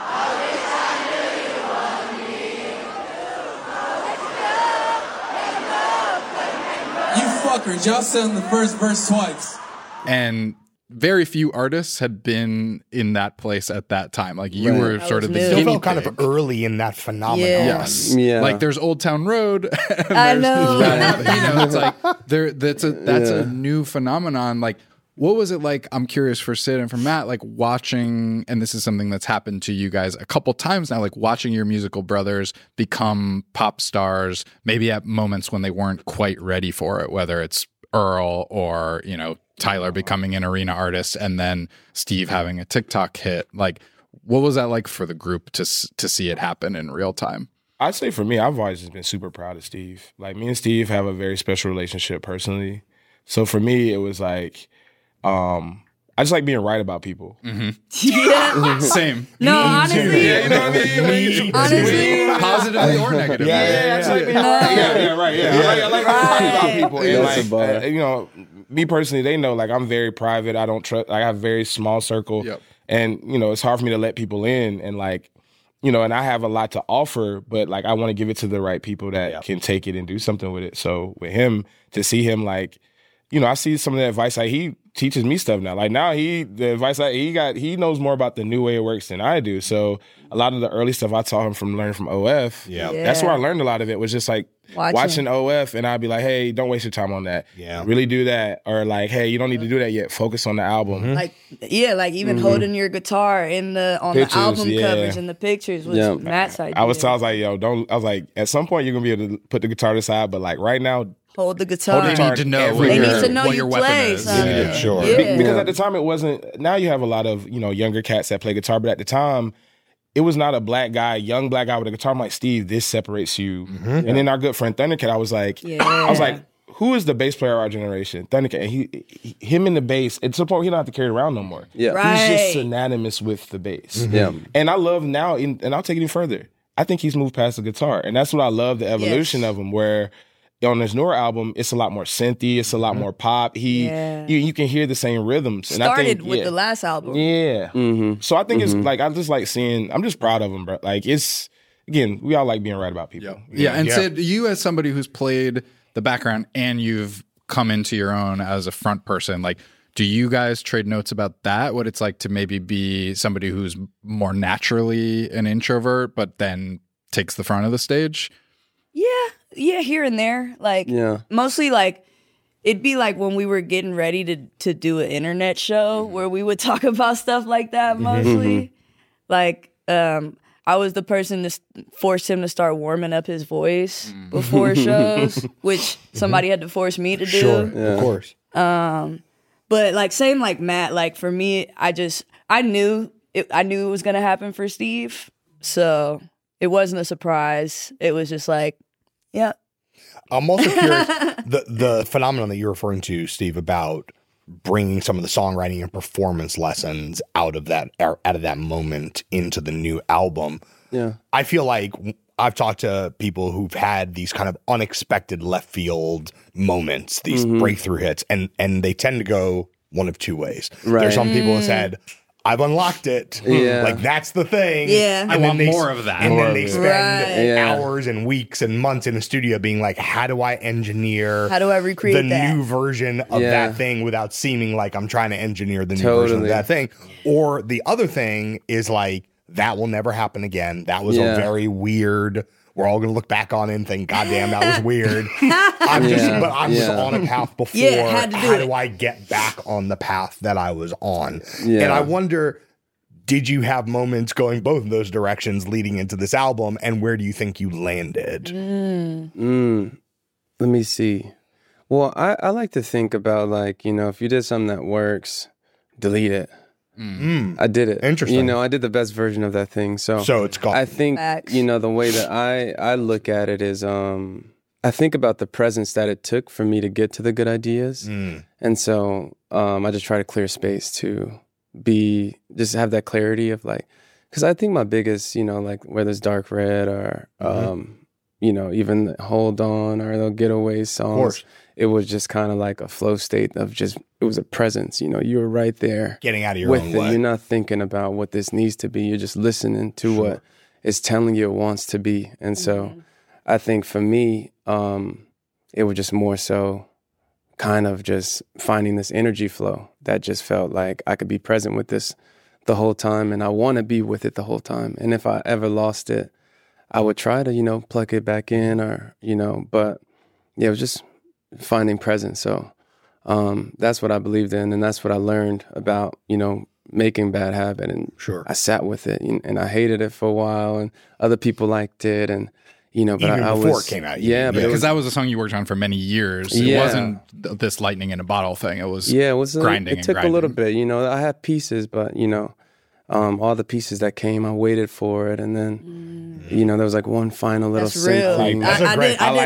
Speaker 15: You fuckers, y'all sang the first verse twice.
Speaker 11: And very few artists had been in that place at that time. Like you were sort of the
Speaker 7: Still
Speaker 11: guinea
Speaker 7: felt kind
Speaker 11: pig.
Speaker 7: of early in that phenomenon.
Speaker 11: Yes.
Speaker 12: Yeah.
Speaker 11: Like there's Old Town Road. And
Speaker 13: I
Speaker 11: there's
Speaker 13: know.
Speaker 11: you know, it's like that's a new phenomenon. Like, what was it like? I'm curious for Sid and for Matt, like watching, and this is something that's happened to you guys a couple times now, like watching your musical brothers become pop stars, maybe at moments when they weren't quite ready for it, whether it's Earl or, you know, Tyler becoming an arena artist and then Steve having a TikTok hit. Like, what was that like for the group to see it happen in real time?
Speaker 1: I'd say for me, I've always just been super proud of Steve. Like, me and Steve have a very special relationship personally. So for me, it was like, I just like being right about people.
Speaker 13: Yeah.
Speaker 11: Same.
Speaker 13: No, honestly.
Speaker 11: Yeah, you know what I mean?
Speaker 13: Honestly.
Speaker 11: Positively or negatively.
Speaker 1: I just like being right. I like being right about people. And like, you know, me personally, they know like I'm very private. I don't trust. I have a very small circle, and you know, it's hard for me to let people in. And like, you know, and I have a lot to offer, but like I want to give it to the right people that can take it and do something with it. So with him, to see him like, you know, I see some of the advice like he teaches me stuff now. Like now the advice he knows more about the new way it works than I do. So a lot of the early stuff I taught him from learning from OF.
Speaker 7: Yeah.
Speaker 1: That's where I learned a lot of it was just like watching OF, and I'd be like, hey, don't waste your time on that.
Speaker 7: Yeah.
Speaker 1: Really do that. Or like, hey, you don't need to do that yet. Focus on the album.
Speaker 13: Like even holding your guitar on the album covers and the pictures was Matt's idea.
Speaker 1: I was like, yo, I was like, at some point you're gonna be able to put the guitar to the side, but like right now,
Speaker 13: hold the guitar.
Speaker 11: They need to know what your weapon is.
Speaker 1: Sure.
Speaker 13: Yeah.
Speaker 1: Because at the time it wasn't. Now you have a lot of, you know, younger cats that play guitar, but at the time it was not a young black guy with a guitar. I'm like, Steve, this separates you. And then our good friend Thundercat, I was like, who is the bass player of our generation? Thundercat. And him in the bass, at some point he don't have to carry it around no more.
Speaker 12: Yeah.
Speaker 1: He's just synonymous with the bass.
Speaker 12: Yeah.
Speaker 1: And I love now, and I'll take it even further. I think he's moved past the guitar. And that's what I love, the evolution of him, where on this newer album, it's a lot more synthy, it's a lot more pop. You can hear the same rhythms. And
Speaker 13: Started
Speaker 1: I think,
Speaker 13: with the last album.
Speaker 1: Yeah. So I think it's like, I'm just proud of him, bro. Like, it's, again, we all like being right about people.
Speaker 11: And Sid, you as somebody who's played the background and you've come into your own as a front person, like, do you guys trade notes about that? What it's like to maybe be somebody who's more naturally an introvert, but then takes the front of the stage?
Speaker 13: Yeah, here and there. Like, mostly like, it'd be like when we were getting ready to do an internet show where we would talk about stuff like that mostly. Like, I was the person to force him to start warming up his voice before shows, which somebody had to force me to do.
Speaker 7: Sure, of course.
Speaker 13: But like, same like Matt, like for me, I knew it was going to happen for Steve. So it wasn't a surprise. It was just like, yeah.
Speaker 7: I'm also curious, the phenomenon that you're referring to, Steve, about bringing some of the songwriting and performance lessons out of that moment into the new album.
Speaker 12: Yeah.
Speaker 7: I feel like I've talked to people who've had these kind of unexpected left field moments, these breakthrough hits, and they tend to go one of two ways.
Speaker 12: Right.
Speaker 7: There's some people that said, I've unlocked it.
Speaker 12: Yeah.
Speaker 7: Like, that's the thing.
Speaker 13: Yeah.
Speaker 11: I want more of that.
Speaker 7: And then they spend
Speaker 13: Right.
Speaker 7: hours and weeks and months in the studio being like, how do I engineer
Speaker 13: How do I recreate
Speaker 7: the
Speaker 13: that?
Speaker 7: new version of
Speaker 12: Yeah.
Speaker 7: that thing without seeming like I'm trying to engineer the new version of
Speaker 12: Totally.
Speaker 7: that thing? Or the other thing is like, that will never happen again. That was a
Speaker 12: Yeah.
Speaker 7: very weird. We're all going to look back on it and think, God damn, that was weird. I was on a path before.
Speaker 13: Yeah, had to do
Speaker 7: How
Speaker 13: it.
Speaker 7: do I get back on the path that I was on?
Speaker 12: Yeah.
Speaker 7: And I wonder, did you have moments going both of those directions leading into this album, and where do you think you landed?
Speaker 12: Let me see. Well, I like to think about, like, if you did something that works, delete it. I did it.
Speaker 7: Interesting.
Speaker 12: I did the best version of that thing. So
Speaker 7: it's gone.
Speaker 12: I think,
Speaker 13: Facts.
Speaker 12: the way that I look at it is, I think about the presence that it took for me to get to the good ideas. And so I just try to clear space to just have that clarity of like, because I think my biggest, like whether it's Dark Red or, even Hold On or the Getaway songs, it was just kind of like a flow state of just, it was a presence, you were right there.
Speaker 7: Getting out of your
Speaker 12: with
Speaker 7: own
Speaker 12: it.
Speaker 7: way.
Speaker 12: You're not thinking about what this needs to be. You're just listening to what it's telling you it wants to be. And so I think for me, it was just more so kind of just finding this energy flow that just felt like I could be present with this the whole time, and I want to be with it the whole time. And if I ever lost it, I would try to, plug it back in or, but yeah, it was just finding presence. So that's what I believed in, and that's what I learned about, making Bad Habit. And I sat with it, and I hated it for a while, and other people liked it, and but
Speaker 7: Even
Speaker 12: I
Speaker 7: before
Speaker 12: was,
Speaker 7: it came out.
Speaker 12: Yeah, but
Speaker 11: Because that was a song you worked on for many years. It wasn't this lightning in a bottle thing. It was grinding.
Speaker 12: It took a little bit. I had pieces, but all the pieces that came, I waited for it, and then there was like one final little
Speaker 13: That's real.
Speaker 12: thing.
Speaker 13: I did that a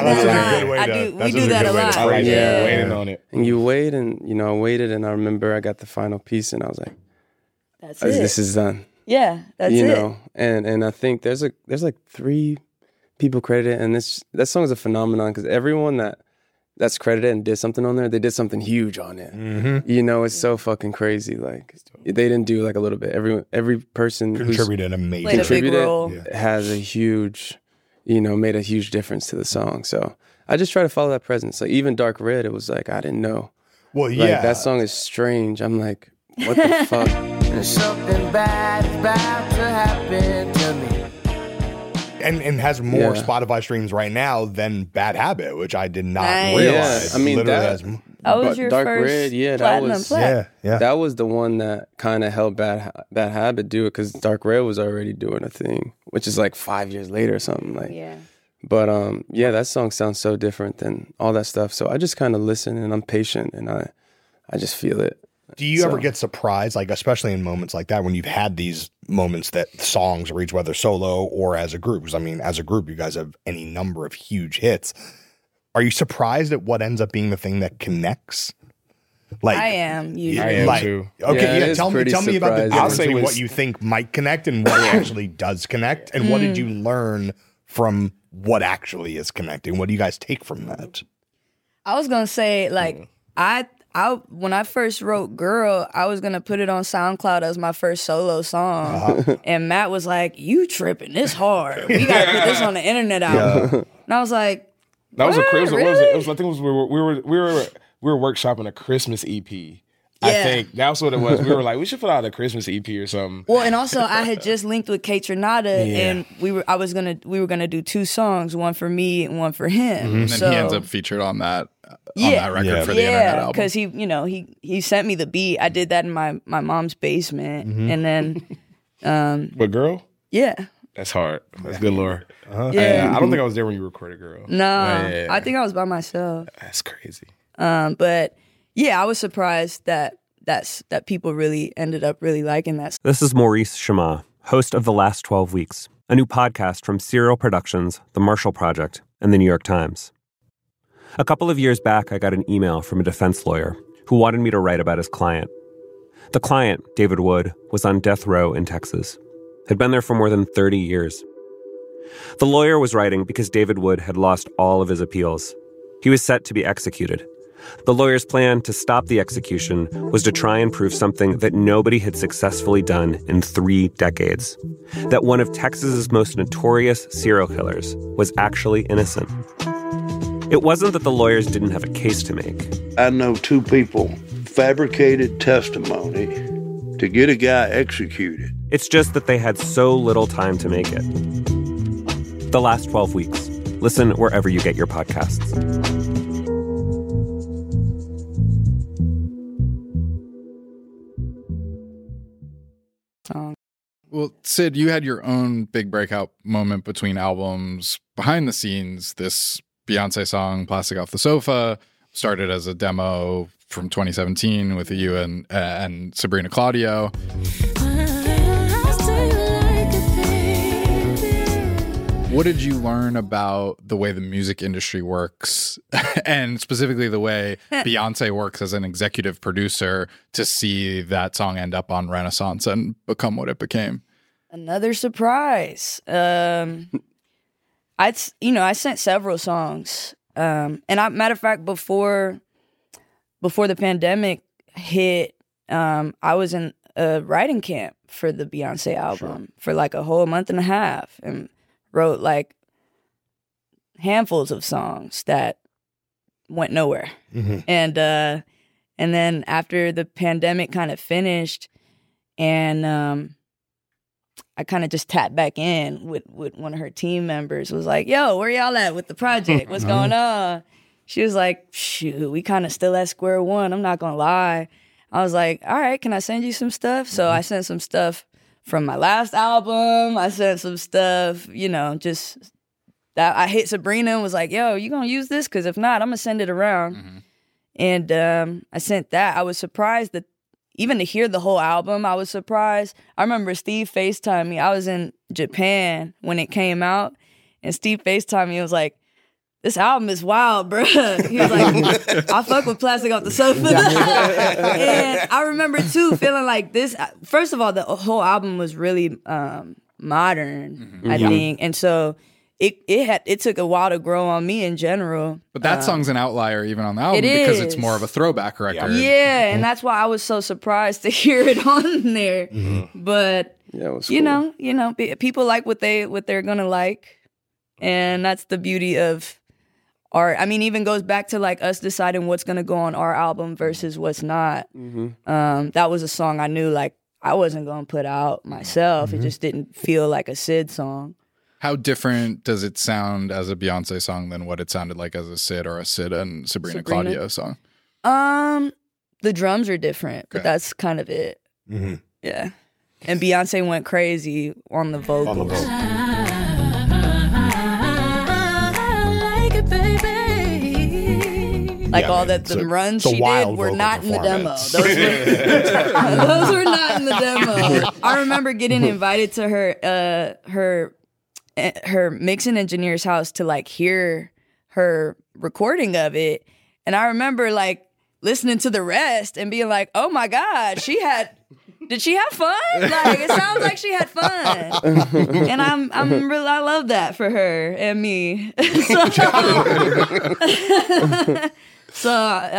Speaker 13: lot. We do that a lot.
Speaker 1: I like
Speaker 12: Yeah.
Speaker 1: that. Waiting on it.
Speaker 12: And you wait, and I waited, and I remember I got the final piece, and I was like,
Speaker 13: That's it.
Speaker 12: "This is done."
Speaker 13: Yeah, that's
Speaker 12: you
Speaker 13: it.
Speaker 12: know, and I think there's like 3 people credited, and that song is a phenomenon because everyone that's credited and did something on there, they did something huge on it. It's so fucking crazy. Like they didn't do like a little bit. Every person
Speaker 7: Contributed amazing.
Speaker 13: Played a big role.
Speaker 12: has a huge, made a huge difference to the song. So I just try to follow that presence. Like even Dark Red, it was like I didn't know.
Speaker 7: Well,
Speaker 12: Like, that song is strange. I'm like, what the fuck?
Speaker 15: Something bad is about to happen to me.
Speaker 7: And has more
Speaker 12: Yeah.
Speaker 7: Spotify streams right now than Bad Habit, which I did not
Speaker 13: Nice.
Speaker 7: realize.
Speaker 12: Yeah, I mean,
Speaker 7: Literally
Speaker 12: that-
Speaker 7: has
Speaker 13: That was
Speaker 12: But
Speaker 13: your
Speaker 12: Dark
Speaker 13: first
Speaker 12: Red, that
Speaker 13: platinum
Speaker 12: was
Speaker 13: plat.
Speaker 12: that was the one that kind of helped Bad Habit do it because Dark Red was already doing a thing, which is like 5 years later or something like.
Speaker 13: Yeah.
Speaker 12: But that song sounds so different than all that stuff. So I just kind of listen and I'm patient and I just feel it.
Speaker 7: Do you ever get surprised, like especially in moments like that, when you've had these moments that songs reach, whether solo or as a group? Because I mean, as a group, you guys have any number of huge hits. Are you surprised at what ends up being the thing that connects? Like
Speaker 13: I am. Usually.
Speaker 1: I am
Speaker 7: like,
Speaker 1: too.
Speaker 7: Okay,
Speaker 12: Yeah, it is
Speaker 7: tell me
Speaker 12: pretty
Speaker 7: about the
Speaker 12: surprising.
Speaker 7: difference
Speaker 1: I'll say
Speaker 7: between
Speaker 1: with-
Speaker 7: what you think might connect and what actually does connect, and what did you learn from what actually is connecting? What do you guys take from that?
Speaker 13: I was gonna say, like, I when I first wrote Girl, I was gonna put it on SoundCloud as my first solo song. And Matt was like, "You tripping, this hard. We gotta put this on the internet album." And I was like,
Speaker 1: That was a
Speaker 13: "What?
Speaker 1: Christmas.
Speaker 13: Really?"
Speaker 1: It was, I think it was we were workshopping a Christmas EP. I think that's what it was. We were like, we should put out a Christmas EP or something.
Speaker 13: Well, and also I had just linked with Kate Trinata, and we were gonna do 2 songs, one for me and one for him.
Speaker 11: And
Speaker 13: So
Speaker 11: then he ends up featured on that record for the internet album.
Speaker 13: because he sent me the beat. I did that in my mom's basement, and then
Speaker 1: But Girl?
Speaker 13: Yeah.
Speaker 1: That's hard. That's good, Lord.
Speaker 13: Yeah.
Speaker 1: I don't think I was there when you recorded Girl.
Speaker 13: No, I think I was by myself.
Speaker 1: That's crazy.
Speaker 13: But yeah, I was surprised that people really ended up really liking that.
Speaker 16: This is Maurice Shama, host of The Last 12 Weeks, a new podcast from Serial Productions, The Marshall Project, and The New York Times. A couple of years back, I got an email from a defense lawyer who wanted me to write about his client. The client, David Wood, was on death row in Texas, had been there for more than 30 years. The lawyer was writing because David Wood had lost all of his appeals. He was set to be executed. The lawyer's plan to stop the execution was to try and prove something that nobody had successfully done in 3 decades. That one of Texas's most notorious serial killers was actually innocent. It wasn't that the lawyers didn't have a case to make.
Speaker 17: I know 2 people fabricated testimony to get a guy executed.
Speaker 16: It's just that they had so little time to make it. The Last 12 Weeks. Listen wherever you get your podcasts.
Speaker 11: Well, Sid, you had your own big breakout moment between albums. Behind the scenes, this Beyonce song, Plastic Off the Sofa, started as a demo from 2017 with you and Sabrina Claudio. What did you learn about the way the music industry works and specifically the way Beyonce works as an executive producer to see that song end up on Renaissance and become what it became?
Speaker 13: Another surprise. I sent several songs. Matter of fact, before the pandemic hit, I was in a writing camp for the Beyonce album for like a whole month and a half and wrote like handfuls of songs that went nowhere. Mm-hmm. And then after the pandemic kind of finished and I kind of just tapped back in with one of her team members, was like, yo, where y'all at with the project? What's going on? She was like, shoot, we kind of still at square one. I'm not going to lie. I was like, all right, can I send you some stuff? So I sent some stuff from my last album. I sent some stuff, just that I hit Sabrina and was like, yo, you going to use this? Because if not, I'm going to send it around. Mm-hmm. And I sent that. I was surprised that even to hear the whole album, I was surprised. I remember Steve FaceTimed me. I was in Japan when it came out, and Steve FaceTimed me and was like, this album is wild, bro. He was like, I fuck with Plastic Off the Sofa. And I remember, too, feeling like this. First of all, the whole album was really modern, I think. And so it took a while to grow on me in general.
Speaker 11: But that song's an outlier even on the album because it's more of a throwback record.
Speaker 13: Yeah, and that's why I was so surprised to hear it on there. Mm-hmm. But,
Speaker 12: it was cool.
Speaker 13: people like what they're going to like. And that's the beauty of art. I mean, even goes back to like us deciding what's going to go on our album versus what's not. Mm-hmm. That was a song I knew like I wasn't going to put out myself. Mm-hmm. It just didn't feel like a Sid song.
Speaker 11: How different does it sound as a Beyonce song than what it sounded like as a Sid or a Sid and Sabrina Claudio song?
Speaker 13: The drums are different, but that's kind of it. Mm-hmm. Yeah. And Beyonce went crazy on the vocals. Like all that the runs she did were not in the demo. Those were not in the demo. I remember getting invited to her mixing engineer's house to like hear her recording of it, and I remember like listening to the rest and being like, oh my God, she had Did she have fun? Like, it sounds like she had fun, and I love that for her and me. So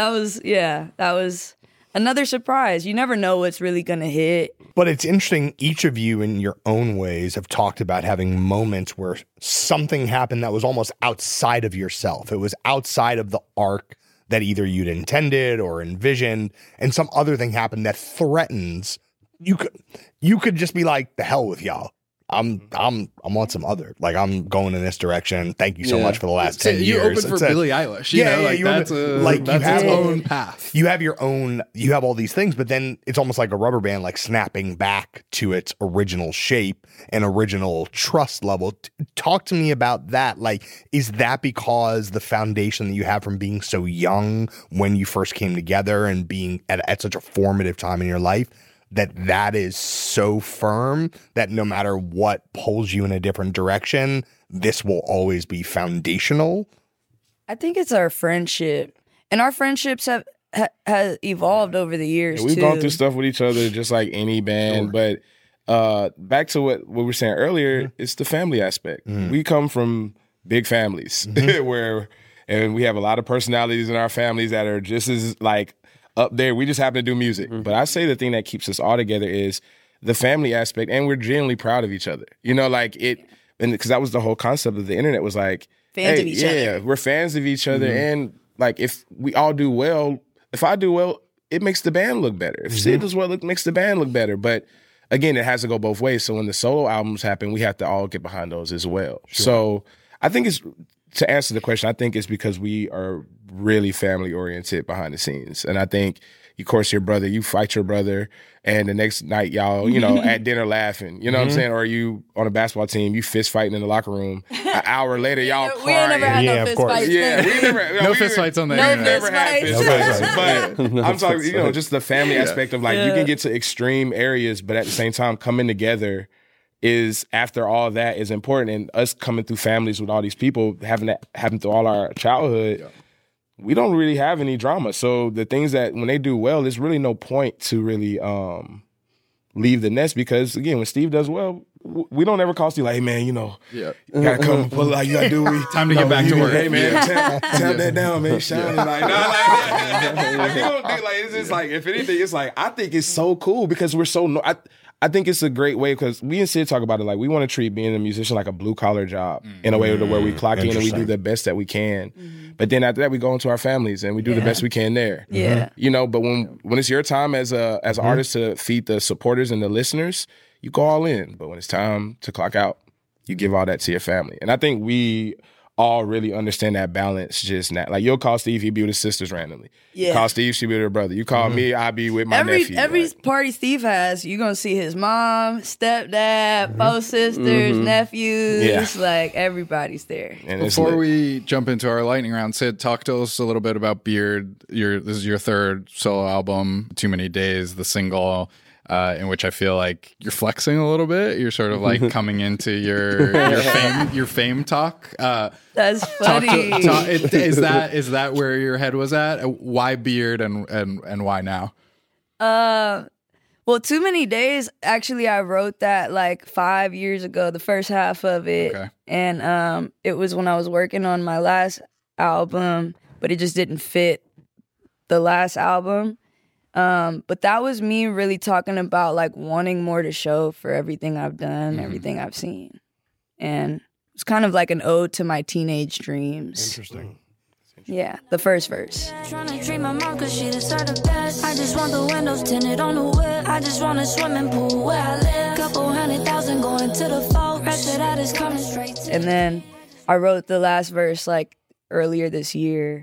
Speaker 13: that was another surprise. You never know what's really gonna hit.
Speaker 7: But it's interesting, each of you in your own ways have talked about having moments where something happened that was almost outside of yourself. It was outside of the arc that either you'd intended or envisioned, and some other thing happened that threatens. You could just be like, the hell with y'all. I'm on some other, like, I'm going in this direction. Thank you so much for the last 10 years.
Speaker 11: You opened for Billie Eilish. You know, that's its own path.
Speaker 7: You have your own, you have all these things, but then it's almost like a rubber band, like snapping back to its original shape and original trust level. Talk to me about that. Like, is that because the foundation that you have from being so young when you first came together and being at such a formative time in your life, that is so firm that no matter what pulls you in a different direction, this will always be foundational?
Speaker 13: I think it's our friendship, and our friendships have evolved over the years.
Speaker 1: We've
Speaker 13: too.
Speaker 1: gone through stuff with each other just like any band, but back to what we were saying earlier, it's the family aspect. We come from big families and we have a lot of personalities in our families that are just as like up there. We just happen to do music. But I say the thing that keeps us all together is the family aspect, and we're genuinely proud of each other. You know, like it, and because that was the whole concept of the internet was like,
Speaker 13: fans of each other.
Speaker 1: Yeah, we're fans of each other, and like if we all do well, if I do well, it makes the band look better. If Sid does well, it makes the band look better. But again, it has to go both ways. So when the solo albums happen, we have to all get behind those as well. Sure. So I think it's, to answer the question, I think it's because we are really family oriented behind the scenes. And I think, of course, your brother, you fight your brother, and the next night y'all, you know, at dinner laughing, you know what I'm saying? Or you on a basketball team, you fist fighting in the locker room. An hour later, y'all crying.
Speaker 13: We ain't never had no fist fights.
Speaker 1: Yeah, we never.
Speaker 11: No fist fights on the internet.
Speaker 1: Never had fist fights. But I'm talking, you know, just the family aspect of like, you can get to extreme areas, but at the same time, coming together is, after all that, is important. And us coming through families with all these people, having that happen through all our childhood, we don't really have any drama. So the things that, when they do well, there's really no point to really leave the nest, because, again, when Steve does well, we don't ever call Steve like, hey, man, you know, you gotta come pull it out, you gotta do it.
Speaker 11: Time to get back to work.
Speaker 1: Hey, man, tap that down, man. Shining like, like, we don't do, like, it's just like, if anything, it's like, I think it's so cool because we're so, I think it's a great way, because we and Sid talk about it, like, we want to treat being a musician like a blue-collar job in a way where we clock in and we do the best that we can. But then after that, we go into our families and we do the best we can there. You know, but when it's your time as an artist to feed the supporters and the listeners, you go all in. But when it's time to clock out, you give all that to your family. And I think we all really understand that balance just now. Like, you'll call Steve, he'd be with his sisters randomly. You call Steve, she'd be with her brother. You call me, I'd be with my nephew.
Speaker 13: Every party Steve has, you're going to see his mom, stepdad, both sisters, nephews. Like, everybody's there.
Speaker 11: And before we jump into our lightning round, Sid, talk to us a little bit about Beard. This is your third solo album, Too Many Days, the single, in which I feel like you're flexing a little bit. You're sort of like coming into your fame talk.
Speaker 13: That's funny.
Speaker 11: Is that where your head was at? Why Beard and why now?
Speaker 13: Well, Too Many Days, actually, I wrote that like 5 years ago, the first half of it. Okay. And it was when I was working on my last album, but it just didn't fit the last album. But that was me really talking about like wanting more to show for everything I've done, everything I've seen. And it's kind of like an ode to my teenage dreams.
Speaker 7: Interesting.
Speaker 13: Yeah, the first verse.
Speaker 14: Trying to treat my mom cause she deserve the best. I just want the windows tinted on the whip. I just want a swimming pool where I live. Couple 100,000 going to the fall. Rest of that is coming straight to.
Speaker 13: And then I wrote the last verse like earlier this year.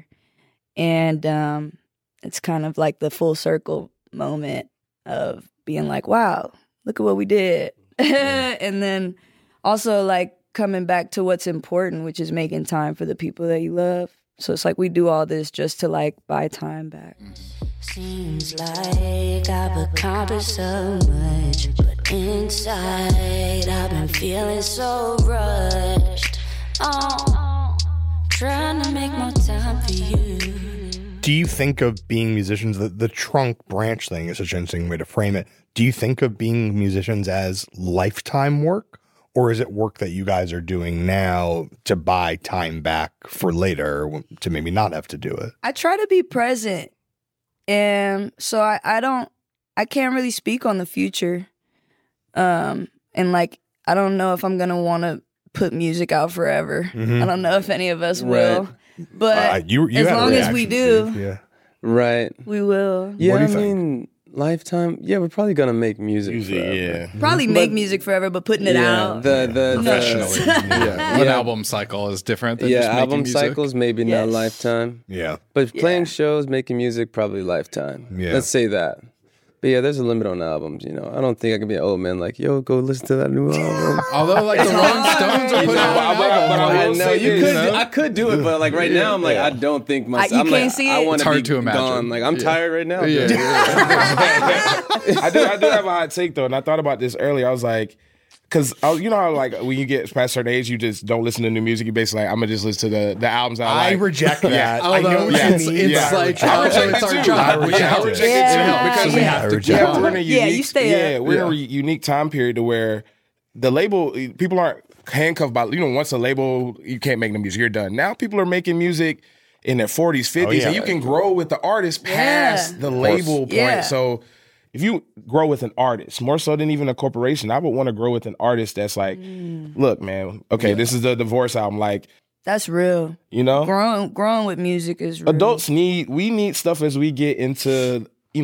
Speaker 13: And it's kind of like the full circle moment of being like, wow, look at what we did. And then also like coming back to what's important, which is making time for the people that you love. So it's like we do all this just to like buy time back.
Speaker 14: Seems like I've accomplished so much, but inside I've been feeling so rushed. Oh, trying to make more time for you.
Speaker 7: Do you think of being musicians, the trunk branch thing is such an interesting way to frame it. Do you think of being musicians as lifetime work? Or is it work that you guys are doing now to buy time back for later to maybe not have to do it?
Speaker 13: I try to be present. And so I can't really speak on the future. And like, I don't know if I'm going to want to put music out forever. I don't know if any of us will. But
Speaker 7: you
Speaker 13: as long as we do,
Speaker 7: yeah.
Speaker 12: Right.
Speaker 13: we will.
Speaker 12: Yeah,
Speaker 7: What do
Speaker 12: I
Speaker 7: you think?
Speaker 12: mean, lifetime. Yeah, we're probably gonna make music forever.
Speaker 1: Yeah.
Speaker 13: Probably make music forever, but putting it out.
Speaker 11: Professionally.
Speaker 12: Yeah.
Speaker 11: An album cycle is different than
Speaker 12: Yeah,
Speaker 11: just making
Speaker 12: album
Speaker 11: music.
Speaker 12: cycles maybe not
Speaker 13: Yes.
Speaker 12: lifetime.
Speaker 7: Yeah.
Speaker 12: But playing shows, making music, probably lifetime.
Speaker 7: Yeah.
Speaker 12: Let's say that. But yeah, there's a limit on albums, you know. I don't think I can be an old man like, yo, go listen to that new album.
Speaker 11: Although, like, the Rolling Stones are putting out an album.
Speaker 12: I know you could. I could do it, but like right now, I'm like, I don't think my.
Speaker 13: You
Speaker 12: I'm
Speaker 13: can't
Speaker 12: like,
Speaker 13: see
Speaker 12: I
Speaker 13: it?
Speaker 12: want
Speaker 11: It's
Speaker 12: to
Speaker 11: hard
Speaker 12: be
Speaker 11: to imagine.
Speaker 12: gone. Like I'm tired right now.
Speaker 11: Yeah.
Speaker 1: I do have a hot take though, and I thought about this earlier. I was like, because you know how like when you get past a certain age, you just don't listen to new music. You basically like, I'm gonna just listen to the albums I like.
Speaker 7: reject that. I
Speaker 11: Although
Speaker 7: know what
Speaker 11: it's,
Speaker 7: you mean.
Speaker 11: it's like,
Speaker 1: I reject
Speaker 11: it's
Speaker 1: it
Speaker 11: our
Speaker 1: too.
Speaker 11: job.
Speaker 1: I reject it too. Because
Speaker 11: we have to
Speaker 7: reject
Speaker 11: keep
Speaker 1: we're
Speaker 11: on.
Speaker 1: in a unique,
Speaker 13: you stay up.
Speaker 1: we're in a unique time period to where the label people aren't handcuffed by once a label you can't make the music, you're done. Now people are making music in their 40s, 50s, and you can grow with the artist past the label point.
Speaker 13: Yeah.
Speaker 1: So if you grow with an artist, more so than even a corporation, I would want to grow with an artist that's like, look, man, okay, this is the divorce album. Like,
Speaker 13: That's real.
Speaker 1: you know,
Speaker 13: Growing with music is real.
Speaker 1: adults we need stuff as we get into,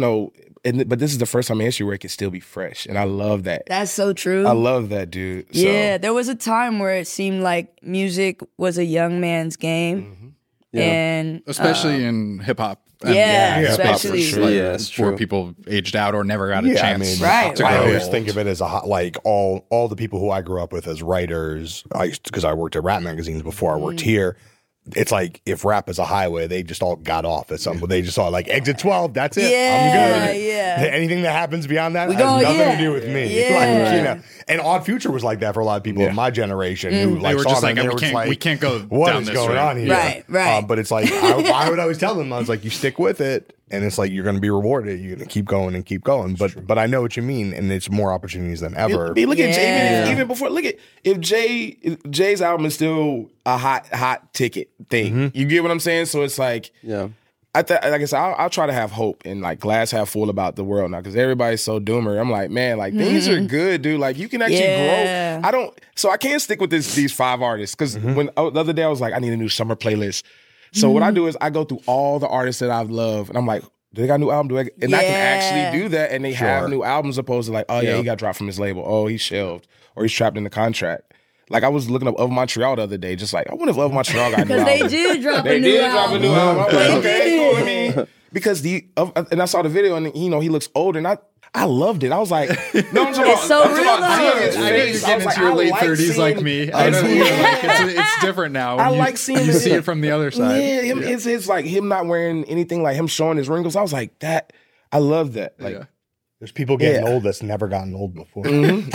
Speaker 1: but this is the first time in history where it can still be fresh. And I love that.
Speaker 13: That's so true.
Speaker 1: I love that, dude. So,
Speaker 13: Yeah, there was a time where it seemed like music was a young man's game. And
Speaker 11: Especially in hip hop.
Speaker 13: Yeah,
Speaker 1: for
Speaker 13: especially.
Speaker 1: sure.
Speaker 12: Yeah, it's
Speaker 11: For
Speaker 12: true.
Speaker 11: people aged out or never got a
Speaker 7: Yeah, I
Speaker 11: chance.
Speaker 7: mean,
Speaker 13: Right,
Speaker 11: to
Speaker 7: I
Speaker 11: grow
Speaker 7: always
Speaker 11: old.
Speaker 7: think of it as like all the people who I grew up with as writers. Because I worked at rap magazines before I worked here. It's like if rap is a highway, they just all got off at some. They just saw like exit 12. That's it.
Speaker 13: Yeah,
Speaker 7: I'm good.
Speaker 13: yeah.
Speaker 7: Anything that happens beyond that
Speaker 13: We
Speaker 7: has
Speaker 13: go,
Speaker 7: nothing
Speaker 13: yeah.
Speaker 7: to do with me.
Speaker 13: Yeah.
Speaker 7: And Odd Future was like that for a lot of people in my generation who
Speaker 11: They
Speaker 7: like
Speaker 11: were
Speaker 7: saw
Speaker 11: just
Speaker 7: them
Speaker 11: like,
Speaker 7: and they
Speaker 11: we
Speaker 7: were just
Speaker 11: can't-
Speaker 7: like,
Speaker 11: we can't go
Speaker 7: what
Speaker 11: down
Speaker 7: is
Speaker 11: this
Speaker 7: going
Speaker 11: road?
Speaker 7: on here?
Speaker 13: Right.
Speaker 7: But it's like I would always tell them, I was like, you stick with it, and it's like you're going to be rewarded. You're going to keep going and keep going. But I know what you mean, and it's more opportunities than ever.
Speaker 1: I mean, look at Jay,
Speaker 13: Yeah.
Speaker 1: even before. Look at if Jay's album is still a hot ticket thing. You get what I'm saying? So it's like,
Speaker 12: Yeah.
Speaker 1: like I said, I'll try to have hope and like glass half full about the world now because everybody's so doomer. I'm like, man, like things are good, dude. Like you can actually
Speaker 13: Yeah.
Speaker 1: grow. So I can't stick with these 5 artists because when the other day I was like, I need a new summer playlist. So what I do is I go through all the artists that I've loved and I'm like, do they got a new album? I can actually do that, and they have new albums opposed to like, oh yeah, he got dropped from his label. Oh, he's shelved or he's trapped in the contract. Like I was looking up Of Montreal the other day, just like I wonder if Of Montreal got a new
Speaker 13: Because they
Speaker 1: album.
Speaker 13: did drop
Speaker 1: They
Speaker 13: a new
Speaker 1: did
Speaker 13: album.
Speaker 1: drop a new album. I'm like,
Speaker 13: They
Speaker 1: okay,
Speaker 13: did.
Speaker 1: cool. I mean, because and I saw the video, and he looks older, and I loved it. I was like, no, I'm talking
Speaker 13: It's so
Speaker 1: I'm talking
Speaker 13: real,
Speaker 1: about seeing
Speaker 13: though.
Speaker 1: his
Speaker 11: I know
Speaker 1: face.
Speaker 11: you're
Speaker 1: I was
Speaker 11: getting
Speaker 1: like,
Speaker 11: into your
Speaker 1: I
Speaker 11: late
Speaker 1: like
Speaker 11: 30s
Speaker 1: seeing-
Speaker 11: like me. I know it's different now.
Speaker 1: I
Speaker 11: You-
Speaker 1: like seeing
Speaker 11: you
Speaker 1: it.
Speaker 11: see it from the other side.
Speaker 1: Yeah, it's like him not wearing anything, like him showing his wrinkles. I was like, that. I love that. Like,
Speaker 7: There's people getting old that's never gotten old before.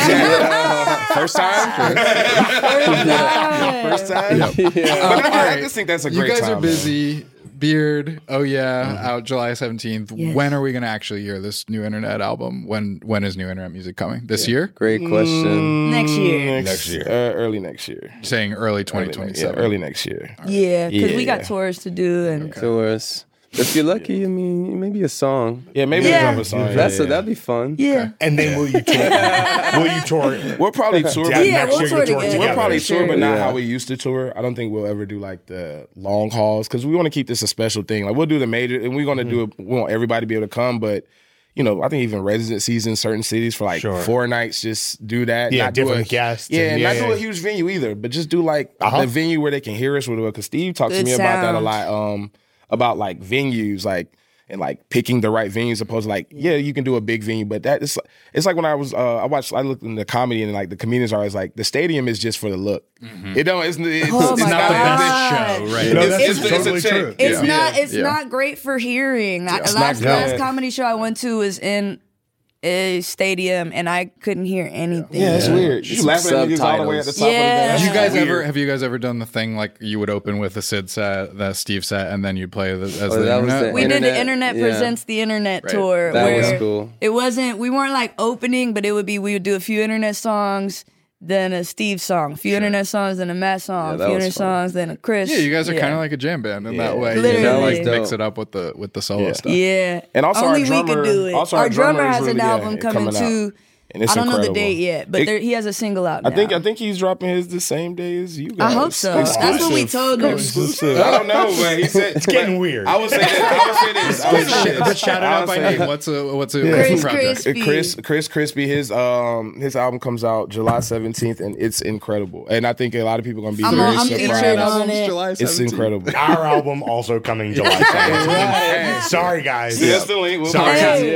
Speaker 1: First time. First time. But I just think that's a great
Speaker 11: You guys
Speaker 1: time,
Speaker 11: are busy. Beard, out July 17th.
Speaker 13: Yes.
Speaker 11: When are we going to actually hear this new internet album? When is new internet music coming? This year?
Speaker 12: Great question.
Speaker 13: Next year.
Speaker 7: Next year.
Speaker 1: Early next year.
Speaker 11: Saying early 2027.
Speaker 1: Early next year.
Speaker 13: Yeah, because we got
Speaker 1: Yeah.
Speaker 13: tours to do. And
Speaker 12: Tours. If you're lucky, I mean, maybe a song.
Speaker 1: Yeah, maybe
Speaker 13: Yeah.
Speaker 1: we'll drop a song.
Speaker 12: That'd be fun.
Speaker 13: yeah.
Speaker 7: And then will you tour? Will you tour?
Speaker 1: We'll probably tour.
Speaker 7: Yeah,
Speaker 13: Yeah,
Speaker 7: next
Speaker 13: we'll
Speaker 7: year
Speaker 13: tour
Speaker 7: you tour
Speaker 13: together.
Speaker 1: We'll probably
Speaker 13: For
Speaker 1: tour,
Speaker 13: sure.
Speaker 1: but not
Speaker 12: Yeah.
Speaker 1: how we used to tour. I don't think we'll ever do like the long hauls because we want to keep this a special thing. Like we'll do the major, and we're going to do it. We want everybody to be able to come, but I think even residencies in certain cities for like 4 nights, just do that.
Speaker 7: Yeah,
Speaker 1: not do
Speaker 7: different
Speaker 1: a,
Speaker 7: guests.
Speaker 1: Yeah,
Speaker 7: and-
Speaker 1: and not do a huge venue either, but just do like a venue where they can hear us with it. Because Steve talks to
Speaker 13: Good
Speaker 1: me about that a
Speaker 13: sound.
Speaker 1: lot. About like venues, like. And like picking the right venues, opposed to like, yeah, you can do a big venue, but that it's like when I was I looked into comedy and like the comedians are always like the stadium is just for the look. It don't. It's
Speaker 13: Oh
Speaker 11: It's
Speaker 13: my
Speaker 11: not the
Speaker 13: God.
Speaker 11: best show, right?
Speaker 7: No,
Speaker 1: It's
Speaker 7: that's totally
Speaker 1: a check.
Speaker 7: true.
Speaker 13: It's not great for hearing.
Speaker 1: It's
Speaker 13: Last
Speaker 1: not good.
Speaker 13: comedy show I went to was in stadium, and I couldn't hear anything.
Speaker 1: Yeah, it's weird. You laughing at niggas all the way at the top of the dance.
Speaker 11: Have you guys ever done the thing like you would open with a Sid set, the Steve set, and then you'd play the internet?
Speaker 13: We did the Internet Presents the Internet tour.
Speaker 12: That
Speaker 13: where
Speaker 12: was cool.
Speaker 13: It wasn't, we weren't like opening, but it would be, we would do a few Internet songs, then a Steve song, a few Internet songs, then a Matt song, a few Internet songs, then a Chris.
Speaker 11: Yeah, you guys are kind of like a jam band in that way.
Speaker 13: Literally.
Speaker 11: You like mix it up with the solo stuff.
Speaker 13: Yeah.
Speaker 1: And also
Speaker 13: only
Speaker 1: our drummer,
Speaker 13: we could do it.
Speaker 1: Also
Speaker 13: our drummer has
Speaker 1: really,
Speaker 13: an album coming too.
Speaker 1: And it's
Speaker 13: I don't know the
Speaker 1: incredible.
Speaker 13: date yet, but he has a single out now.
Speaker 1: I think he's dropping his the same day as you guys.
Speaker 13: I hope so. That's what we told him.
Speaker 1: Exclusive. I don't know, but he said
Speaker 7: it's getting weird.
Speaker 1: I would say this.
Speaker 11: But shout it out by name. What's a project?
Speaker 1: Chris Crispy. His album comes out July 17th, and it's incredible. And I think a lot of people are gonna be very surprised.
Speaker 13: On it.
Speaker 11: July 17th.
Speaker 1: It's incredible.
Speaker 7: Our album also coming July 17th. Sorry, guys.
Speaker 1: That's the link.
Speaker 7: Sorry,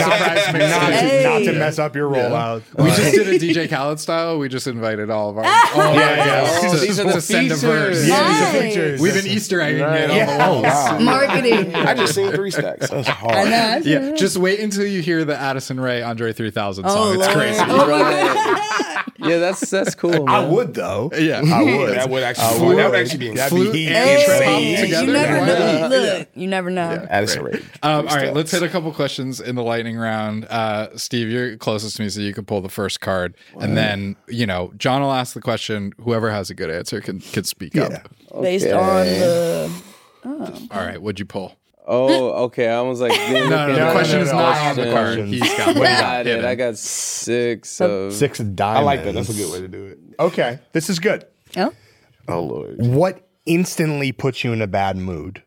Speaker 7: not to mess up your rollout.
Speaker 11: We just did a DJ Khaled style. We just invited all of our
Speaker 12: These are the
Speaker 11: send a verse.
Speaker 7: Yeah, these are features.
Speaker 11: We've been Easter egging it on the walls.
Speaker 1: Wow.
Speaker 13: Marketing.
Speaker 1: I just seen 3 Stacks. That's hard.
Speaker 13: I know.
Speaker 11: Yeah, just wait until you hear the Addison Rae Andre 3000 song. It's
Speaker 13: Lord.
Speaker 11: crazy.
Speaker 13: Oh my God.
Speaker 12: Yeah, that's cool. Man.
Speaker 7: I would though.
Speaker 11: Yeah,
Speaker 7: I would.
Speaker 1: That would actually be
Speaker 11: Flute
Speaker 1: insane.
Speaker 11: and trip
Speaker 13: Hey,
Speaker 11: together.
Speaker 13: you never know.
Speaker 11: Yeah.
Speaker 13: Look, you never know.
Speaker 1: Addison Rae.
Speaker 11: All right, let's hit a couple questions in the lightning round. Steve, you're closest to me, so you can pull the first card, and then John will ask the question. Whoever has a good answer can speak up.
Speaker 13: Based on the.
Speaker 11: All right, what'd you pull?
Speaker 12: Oh, okay. I was like,
Speaker 11: No, the question is not on the card. He's got what
Speaker 12: I did. I got 6 of
Speaker 7: 6 diamonds.
Speaker 1: I like that. That's a good way to do it.
Speaker 7: Okay, this is good.
Speaker 13: Oh?
Speaker 1: Oh Lord.
Speaker 7: What instantly puts you in a bad mood?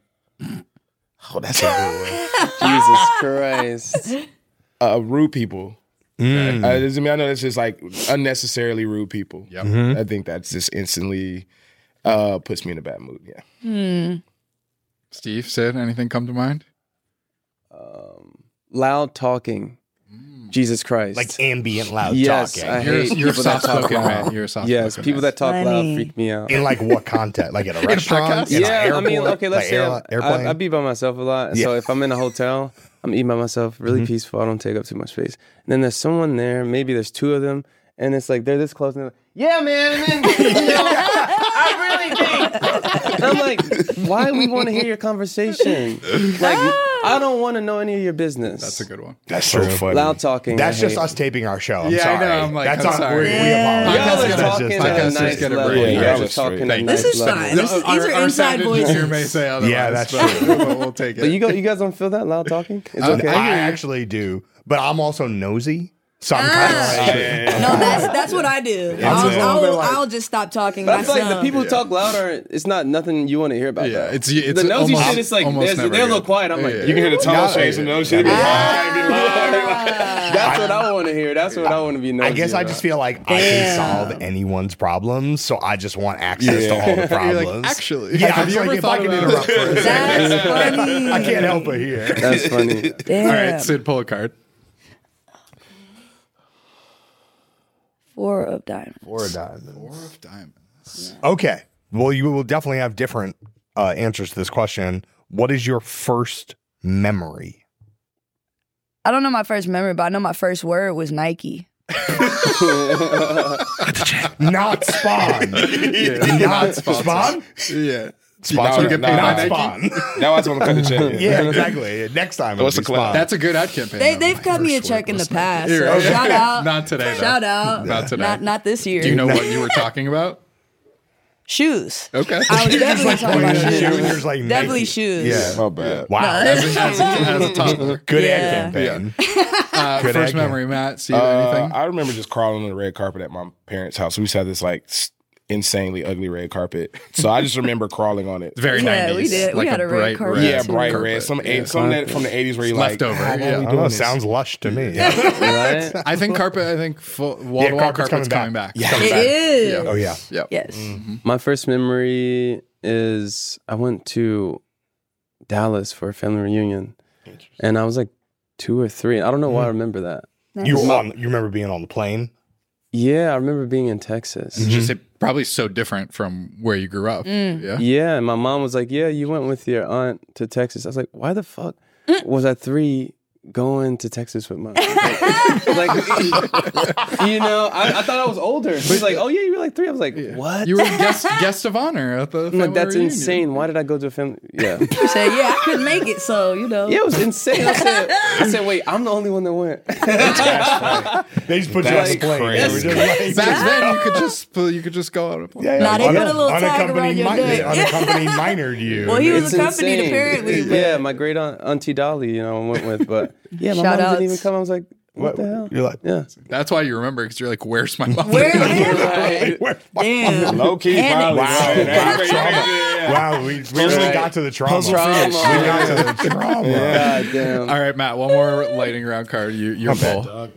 Speaker 1: Oh, that's a good one.
Speaker 12: Jesus Christ.
Speaker 1: Rude people. I know that's just like unnecessarily rude people.
Speaker 11: Yep.
Speaker 1: I think that's just instantly puts me in a bad mood. Yeah.
Speaker 11: Steve, Sid, anything come to mind?
Speaker 12: Loud talking. Jesus Christ.
Speaker 7: Like ambient loud
Speaker 12: yes,
Speaker 7: talking.
Speaker 12: I hate
Speaker 11: You're
Speaker 12: people that talk
Speaker 11: soft-spoken,
Speaker 12: loud.
Speaker 11: right? You're soft-spoken.
Speaker 12: Yes, people that talk loud freak me out.
Speaker 7: In like what content? Like at a restaurant? In an
Speaker 12: Yeah, I mean,
Speaker 7: airport?
Speaker 12: okay, let's
Speaker 7: Like
Speaker 12: say
Speaker 7: airplane?
Speaker 12: I be by myself a lot.
Speaker 7: Yeah.
Speaker 12: So if I'm in a hotel, I'm eating by myself, really peaceful. I don't take up too much space. And then there's someone there, maybe there's 2 of them, and it's like they're this close, and they're like, yeah, man. And then, I really think. And I'm like, why we want to hear your conversation? Like, I don't want to know any of your business.
Speaker 11: That's a good one.
Speaker 7: That's so funny.
Speaker 12: Loud talking.
Speaker 7: That's
Speaker 12: I
Speaker 7: just
Speaker 12: hate.
Speaker 7: us taping our show. I'm
Speaker 11: Yeah, I
Speaker 7: sorry.
Speaker 11: know. I'm like,
Speaker 7: That's
Speaker 11: I'm
Speaker 7: on,
Speaker 11: sorry.
Speaker 7: we
Speaker 12: Y'all
Speaker 7: apologize.
Speaker 12: are talking at a
Speaker 11: Podcasters
Speaker 12: nice
Speaker 11: get a
Speaker 12: level.
Speaker 11: break.
Speaker 12: Y'all
Speaker 1: Yeah,
Speaker 12: are
Speaker 1: that's
Speaker 12: talking
Speaker 1: straight.
Speaker 12: at a
Speaker 13: This
Speaker 12: nice
Speaker 13: is
Speaker 12: level.
Speaker 13: fine. These are
Speaker 11: Our
Speaker 13: inside
Speaker 11: sound engineer
Speaker 13: voices.
Speaker 11: may say otherwise.
Speaker 7: Yeah, that's
Speaker 11: but
Speaker 7: true.
Speaker 11: We'll take it.
Speaker 12: But you guys don't feel that loud talking? It's okay.
Speaker 7: I actually do, but I'm also nosy. So I'm kind of like,
Speaker 13: No, that's what I do. I'll just stop talking
Speaker 12: But I feel
Speaker 13: myself.
Speaker 12: like the people who talk loud it's not nothing you want to hear about
Speaker 11: Yeah,
Speaker 12: that.
Speaker 11: it's
Speaker 12: the nosy
Speaker 11: almost-
Speaker 12: shit is like,
Speaker 11: almost
Speaker 12: they're a
Speaker 11: never
Speaker 12: little
Speaker 11: good.
Speaker 12: quiet. I'm like,
Speaker 11: Yeah.
Speaker 1: You can hear the tone change and those shit.
Speaker 12: that's what I want to hear. That's what I want to be nosy
Speaker 7: I guess I
Speaker 12: about.
Speaker 7: just feel like I can solve anyone's problems, so I just want access to all the problems.
Speaker 11: You're like, actually,
Speaker 7: yeah,
Speaker 11: have
Speaker 7: I'm
Speaker 11: you
Speaker 7: like,
Speaker 11: ever
Speaker 7: if I
Speaker 11: thought
Speaker 7: can
Speaker 11: about
Speaker 7: interrupt for a second,
Speaker 13: That's funny.
Speaker 7: I can't help but hear.
Speaker 12: That's funny.
Speaker 13: Damn.
Speaker 11: All right, Sid, pull a card.
Speaker 13: 4 of diamonds.
Speaker 7: 4 of diamonds.
Speaker 11: 4 of diamonds.
Speaker 7: Okay. Well, you will definitely have different answers to this question. What is your first memory?
Speaker 13: I don't know my first memory, but I know my first word was Nike.
Speaker 7: Not Spawn. Not Spawn?
Speaker 11: Yeah.
Speaker 7: Spawn.
Speaker 11: Get paid by
Speaker 7: Not
Speaker 11: Nike?
Speaker 7: Spawn.
Speaker 1: Now I want to cut the check.
Speaker 7: Yeah, exactly. Next time.
Speaker 1: What's
Speaker 7: it'll
Speaker 1: the
Speaker 7: be
Speaker 1: collab?
Speaker 7: Spawn.
Speaker 11: That's a good ad campaign.
Speaker 13: They've cut me a check in the past. So
Speaker 11: You're right.
Speaker 13: shout out.
Speaker 11: Not today, though.
Speaker 13: Shout out.
Speaker 11: Not today.
Speaker 13: Not this year.
Speaker 11: Do you know what you were talking about?
Speaker 13: Shoes.
Speaker 11: Okay.
Speaker 13: I was definitely talking about
Speaker 7: pointing at
Speaker 13: shoes.
Speaker 7: you and you're just like,
Speaker 13: Definitely
Speaker 7: Nike.
Speaker 13: shoes.
Speaker 7: Yeah.
Speaker 1: My bad.
Speaker 7: Wow.
Speaker 11: As a toddler.
Speaker 7: Good
Speaker 13: Yeah.
Speaker 7: ad campaign. Good
Speaker 11: First
Speaker 7: ad
Speaker 11: memory, Matt. See anything?
Speaker 1: I remember just crawling on the red carpet at my parents' house. We used to have this like insanely ugly red carpet. So I just remember crawling on it.
Speaker 11: Very
Speaker 13: Yeah,
Speaker 11: 90s.
Speaker 13: we did. We
Speaker 11: Like
Speaker 13: had a red
Speaker 11: bright
Speaker 13: carpet.
Speaker 1: Yeah,
Speaker 13: too.
Speaker 1: bright
Speaker 11: carpet.
Speaker 1: red. Some
Speaker 11: Yeah.
Speaker 1: from the 80s where you're like,
Speaker 11: Leftover,
Speaker 1: how long
Speaker 11: yeah.
Speaker 1: we
Speaker 7: I
Speaker 1: doing
Speaker 7: don't know,
Speaker 1: this?
Speaker 7: sounds lush to me.
Speaker 12: Right?
Speaker 11: I think carpet, wall-to-wall carpet's coming back.
Speaker 1: Yeah.
Speaker 13: It is.
Speaker 11: Yeah.
Speaker 7: Oh, yeah.
Speaker 11: Yep.
Speaker 13: Yes.
Speaker 12: My first memory is I went to Dallas for a family reunion, and I was like 2 or 3. I don't know why I remember that.
Speaker 7: You remember being on the plane?
Speaker 12: Yeah, I remember being in Texas.
Speaker 11: It's just probably so different from where you grew up. Yeah.
Speaker 12: Yeah, and my mom was like, "Yeah, you went with your aunt to Texas." I was like, "Why the fuck was I 3 going to Texas with my like you know, I thought I was older. But he's like, oh yeah, you were like 3. I was like, what?
Speaker 11: You were guest of honor at the family
Speaker 12: like, that's
Speaker 11: reunion.
Speaker 12: insane. Why did I go to a family? Yeah.
Speaker 13: You said, yeah, I couldn't make it, so you know.
Speaker 12: Yeah, it was insane. I said, wait, I'm the only one that went.
Speaker 7: They just put you on the plane.
Speaker 11: Back then, you could just go on a plane.
Speaker 7: Yeah,
Speaker 13: Nah, they put a little tag around your neck.
Speaker 7: Unaccompanied minored you.
Speaker 13: Well, he was
Speaker 12: It's
Speaker 13: accompanied
Speaker 12: insane.
Speaker 13: apparently. But
Speaker 12: Yeah, my great auntie Dolly, you know, I went with, but yeah, my
Speaker 13: Shout
Speaker 12: mom
Speaker 13: outs.
Speaker 12: didn't even come. I was like, what the hell?
Speaker 7: You're like,
Speaker 12: yeah.
Speaker 11: That's why you remember, because you're like, where's my mom?
Speaker 13: where?
Speaker 12: Right.
Speaker 13: Damn.
Speaker 1: Low key,
Speaker 13: Panic.
Speaker 1: probably.
Speaker 7: Wow, we really got to the trauma. We
Speaker 12: Trauma.
Speaker 7: got to the trauma.
Speaker 12: God damn.
Speaker 11: All right, Matt, one more lightning round card. You're full.
Speaker 1: Dog.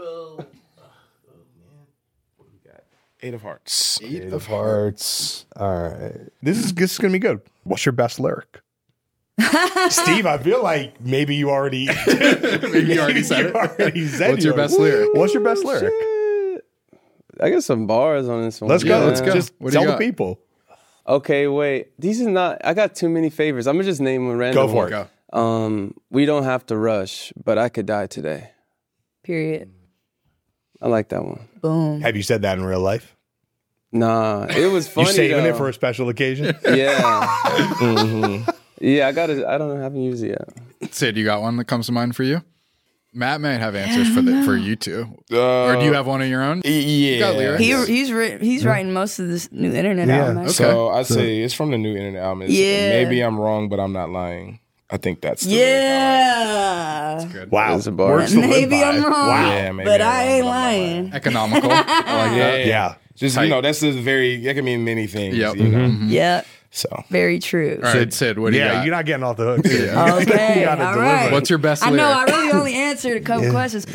Speaker 1: 8 of hearts.
Speaker 7: 8 of hearts. All right. This is going to be good. What's your best lyric? Steve, I feel like maybe you already
Speaker 11: Maybe you already said it. What's your best lyric?
Speaker 7: What's your best lyric?
Speaker 12: I got some bars on this one.
Speaker 7: Let's go.
Speaker 11: Yeah, let's go.
Speaker 7: Just
Speaker 11: What do you
Speaker 7: tell the
Speaker 11: got?
Speaker 7: people.
Speaker 12: Okay, wait. These are not. I got too many favorites. I'm gonna just name a random.
Speaker 7: Go for
Speaker 12: one.
Speaker 7: it.
Speaker 11: Go.
Speaker 12: We don't have to rush, but I could die today.
Speaker 13: Period.
Speaker 12: I like that one.
Speaker 13: Boom.
Speaker 7: Have you said that in real life?
Speaker 12: Nah, it was funny.
Speaker 7: You saving
Speaker 12: though.
Speaker 7: it for a special occasion?
Speaker 12: Yeah. Mhm. Yeah, I got it. I don't know. I haven't used it yet.
Speaker 11: Sid, you got one that comes to mind for you? Matt might have answers for you two. Or do you have one of your own?
Speaker 1: Yeah.
Speaker 11: You got lyrics?
Speaker 13: He's writing most of this new internet album. Actually.
Speaker 1: So I'd say it's from the new internet album.
Speaker 13: Yeah.
Speaker 1: Maybe I'm wrong, but I'm not lying. I think that's the
Speaker 13: Yeah.
Speaker 11: That's good.
Speaker 7: Wow.
Speaker 12: That's a bar.
Speaker 7: Words to live
Speaker 13: Maybe
Speaker 7: by.
Speaker 13: I'm wrong.
Speaker 7: Wow.
Speaker 1: Yeah, maybe
Speaker 13: but
Speaker 1: I'm
Speaker 13: I
Speaker 1: wrong,
Speaker 13: ain't
Speaker 1: but I'm not
Speaker 13: lying.
Speaker 11: Economical. I like that.
Speaker 7: Yeah.
Speaker 1: Just,
Speaker 11: Tight.
Speaker 1: that's a very, that can mean many things.
Speaker 11: Yep.
Speaker 1: You know?
Speaker 11: Mhm.
Speaker 13: Yeah.
Speaker 1: So
Speaker 13: Very true.
Speaker 11: All right, Sid, what do you
Speaker 7: Yeah,
Speaker 11: got?
Speaker 7: you're not getting off the hook.
Speaker 13: Okay.
Speaker 7: You gotta
Speaker 13: All
Speaker 7: deliver.
Speaker 13: right.
Speaker 11: What's your best
Speaker 13: I
Speaker 11: lyric?
Speaker 13: know. I really only answered a couple questions.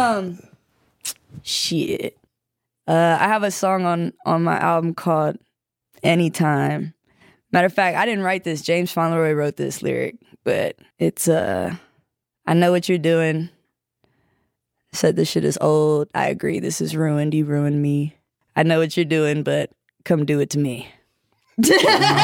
Speaker 13: Shit. I have a song on my album called Anytime. Matter of fact, I didn't write this. James Fauntleroy wrote this lyric, but it's I know what you're doing. Said this shit is old. I agree. This is ruined. You ruined me. I know what you're doing, but come do it to me.
Speaker 11: Okay.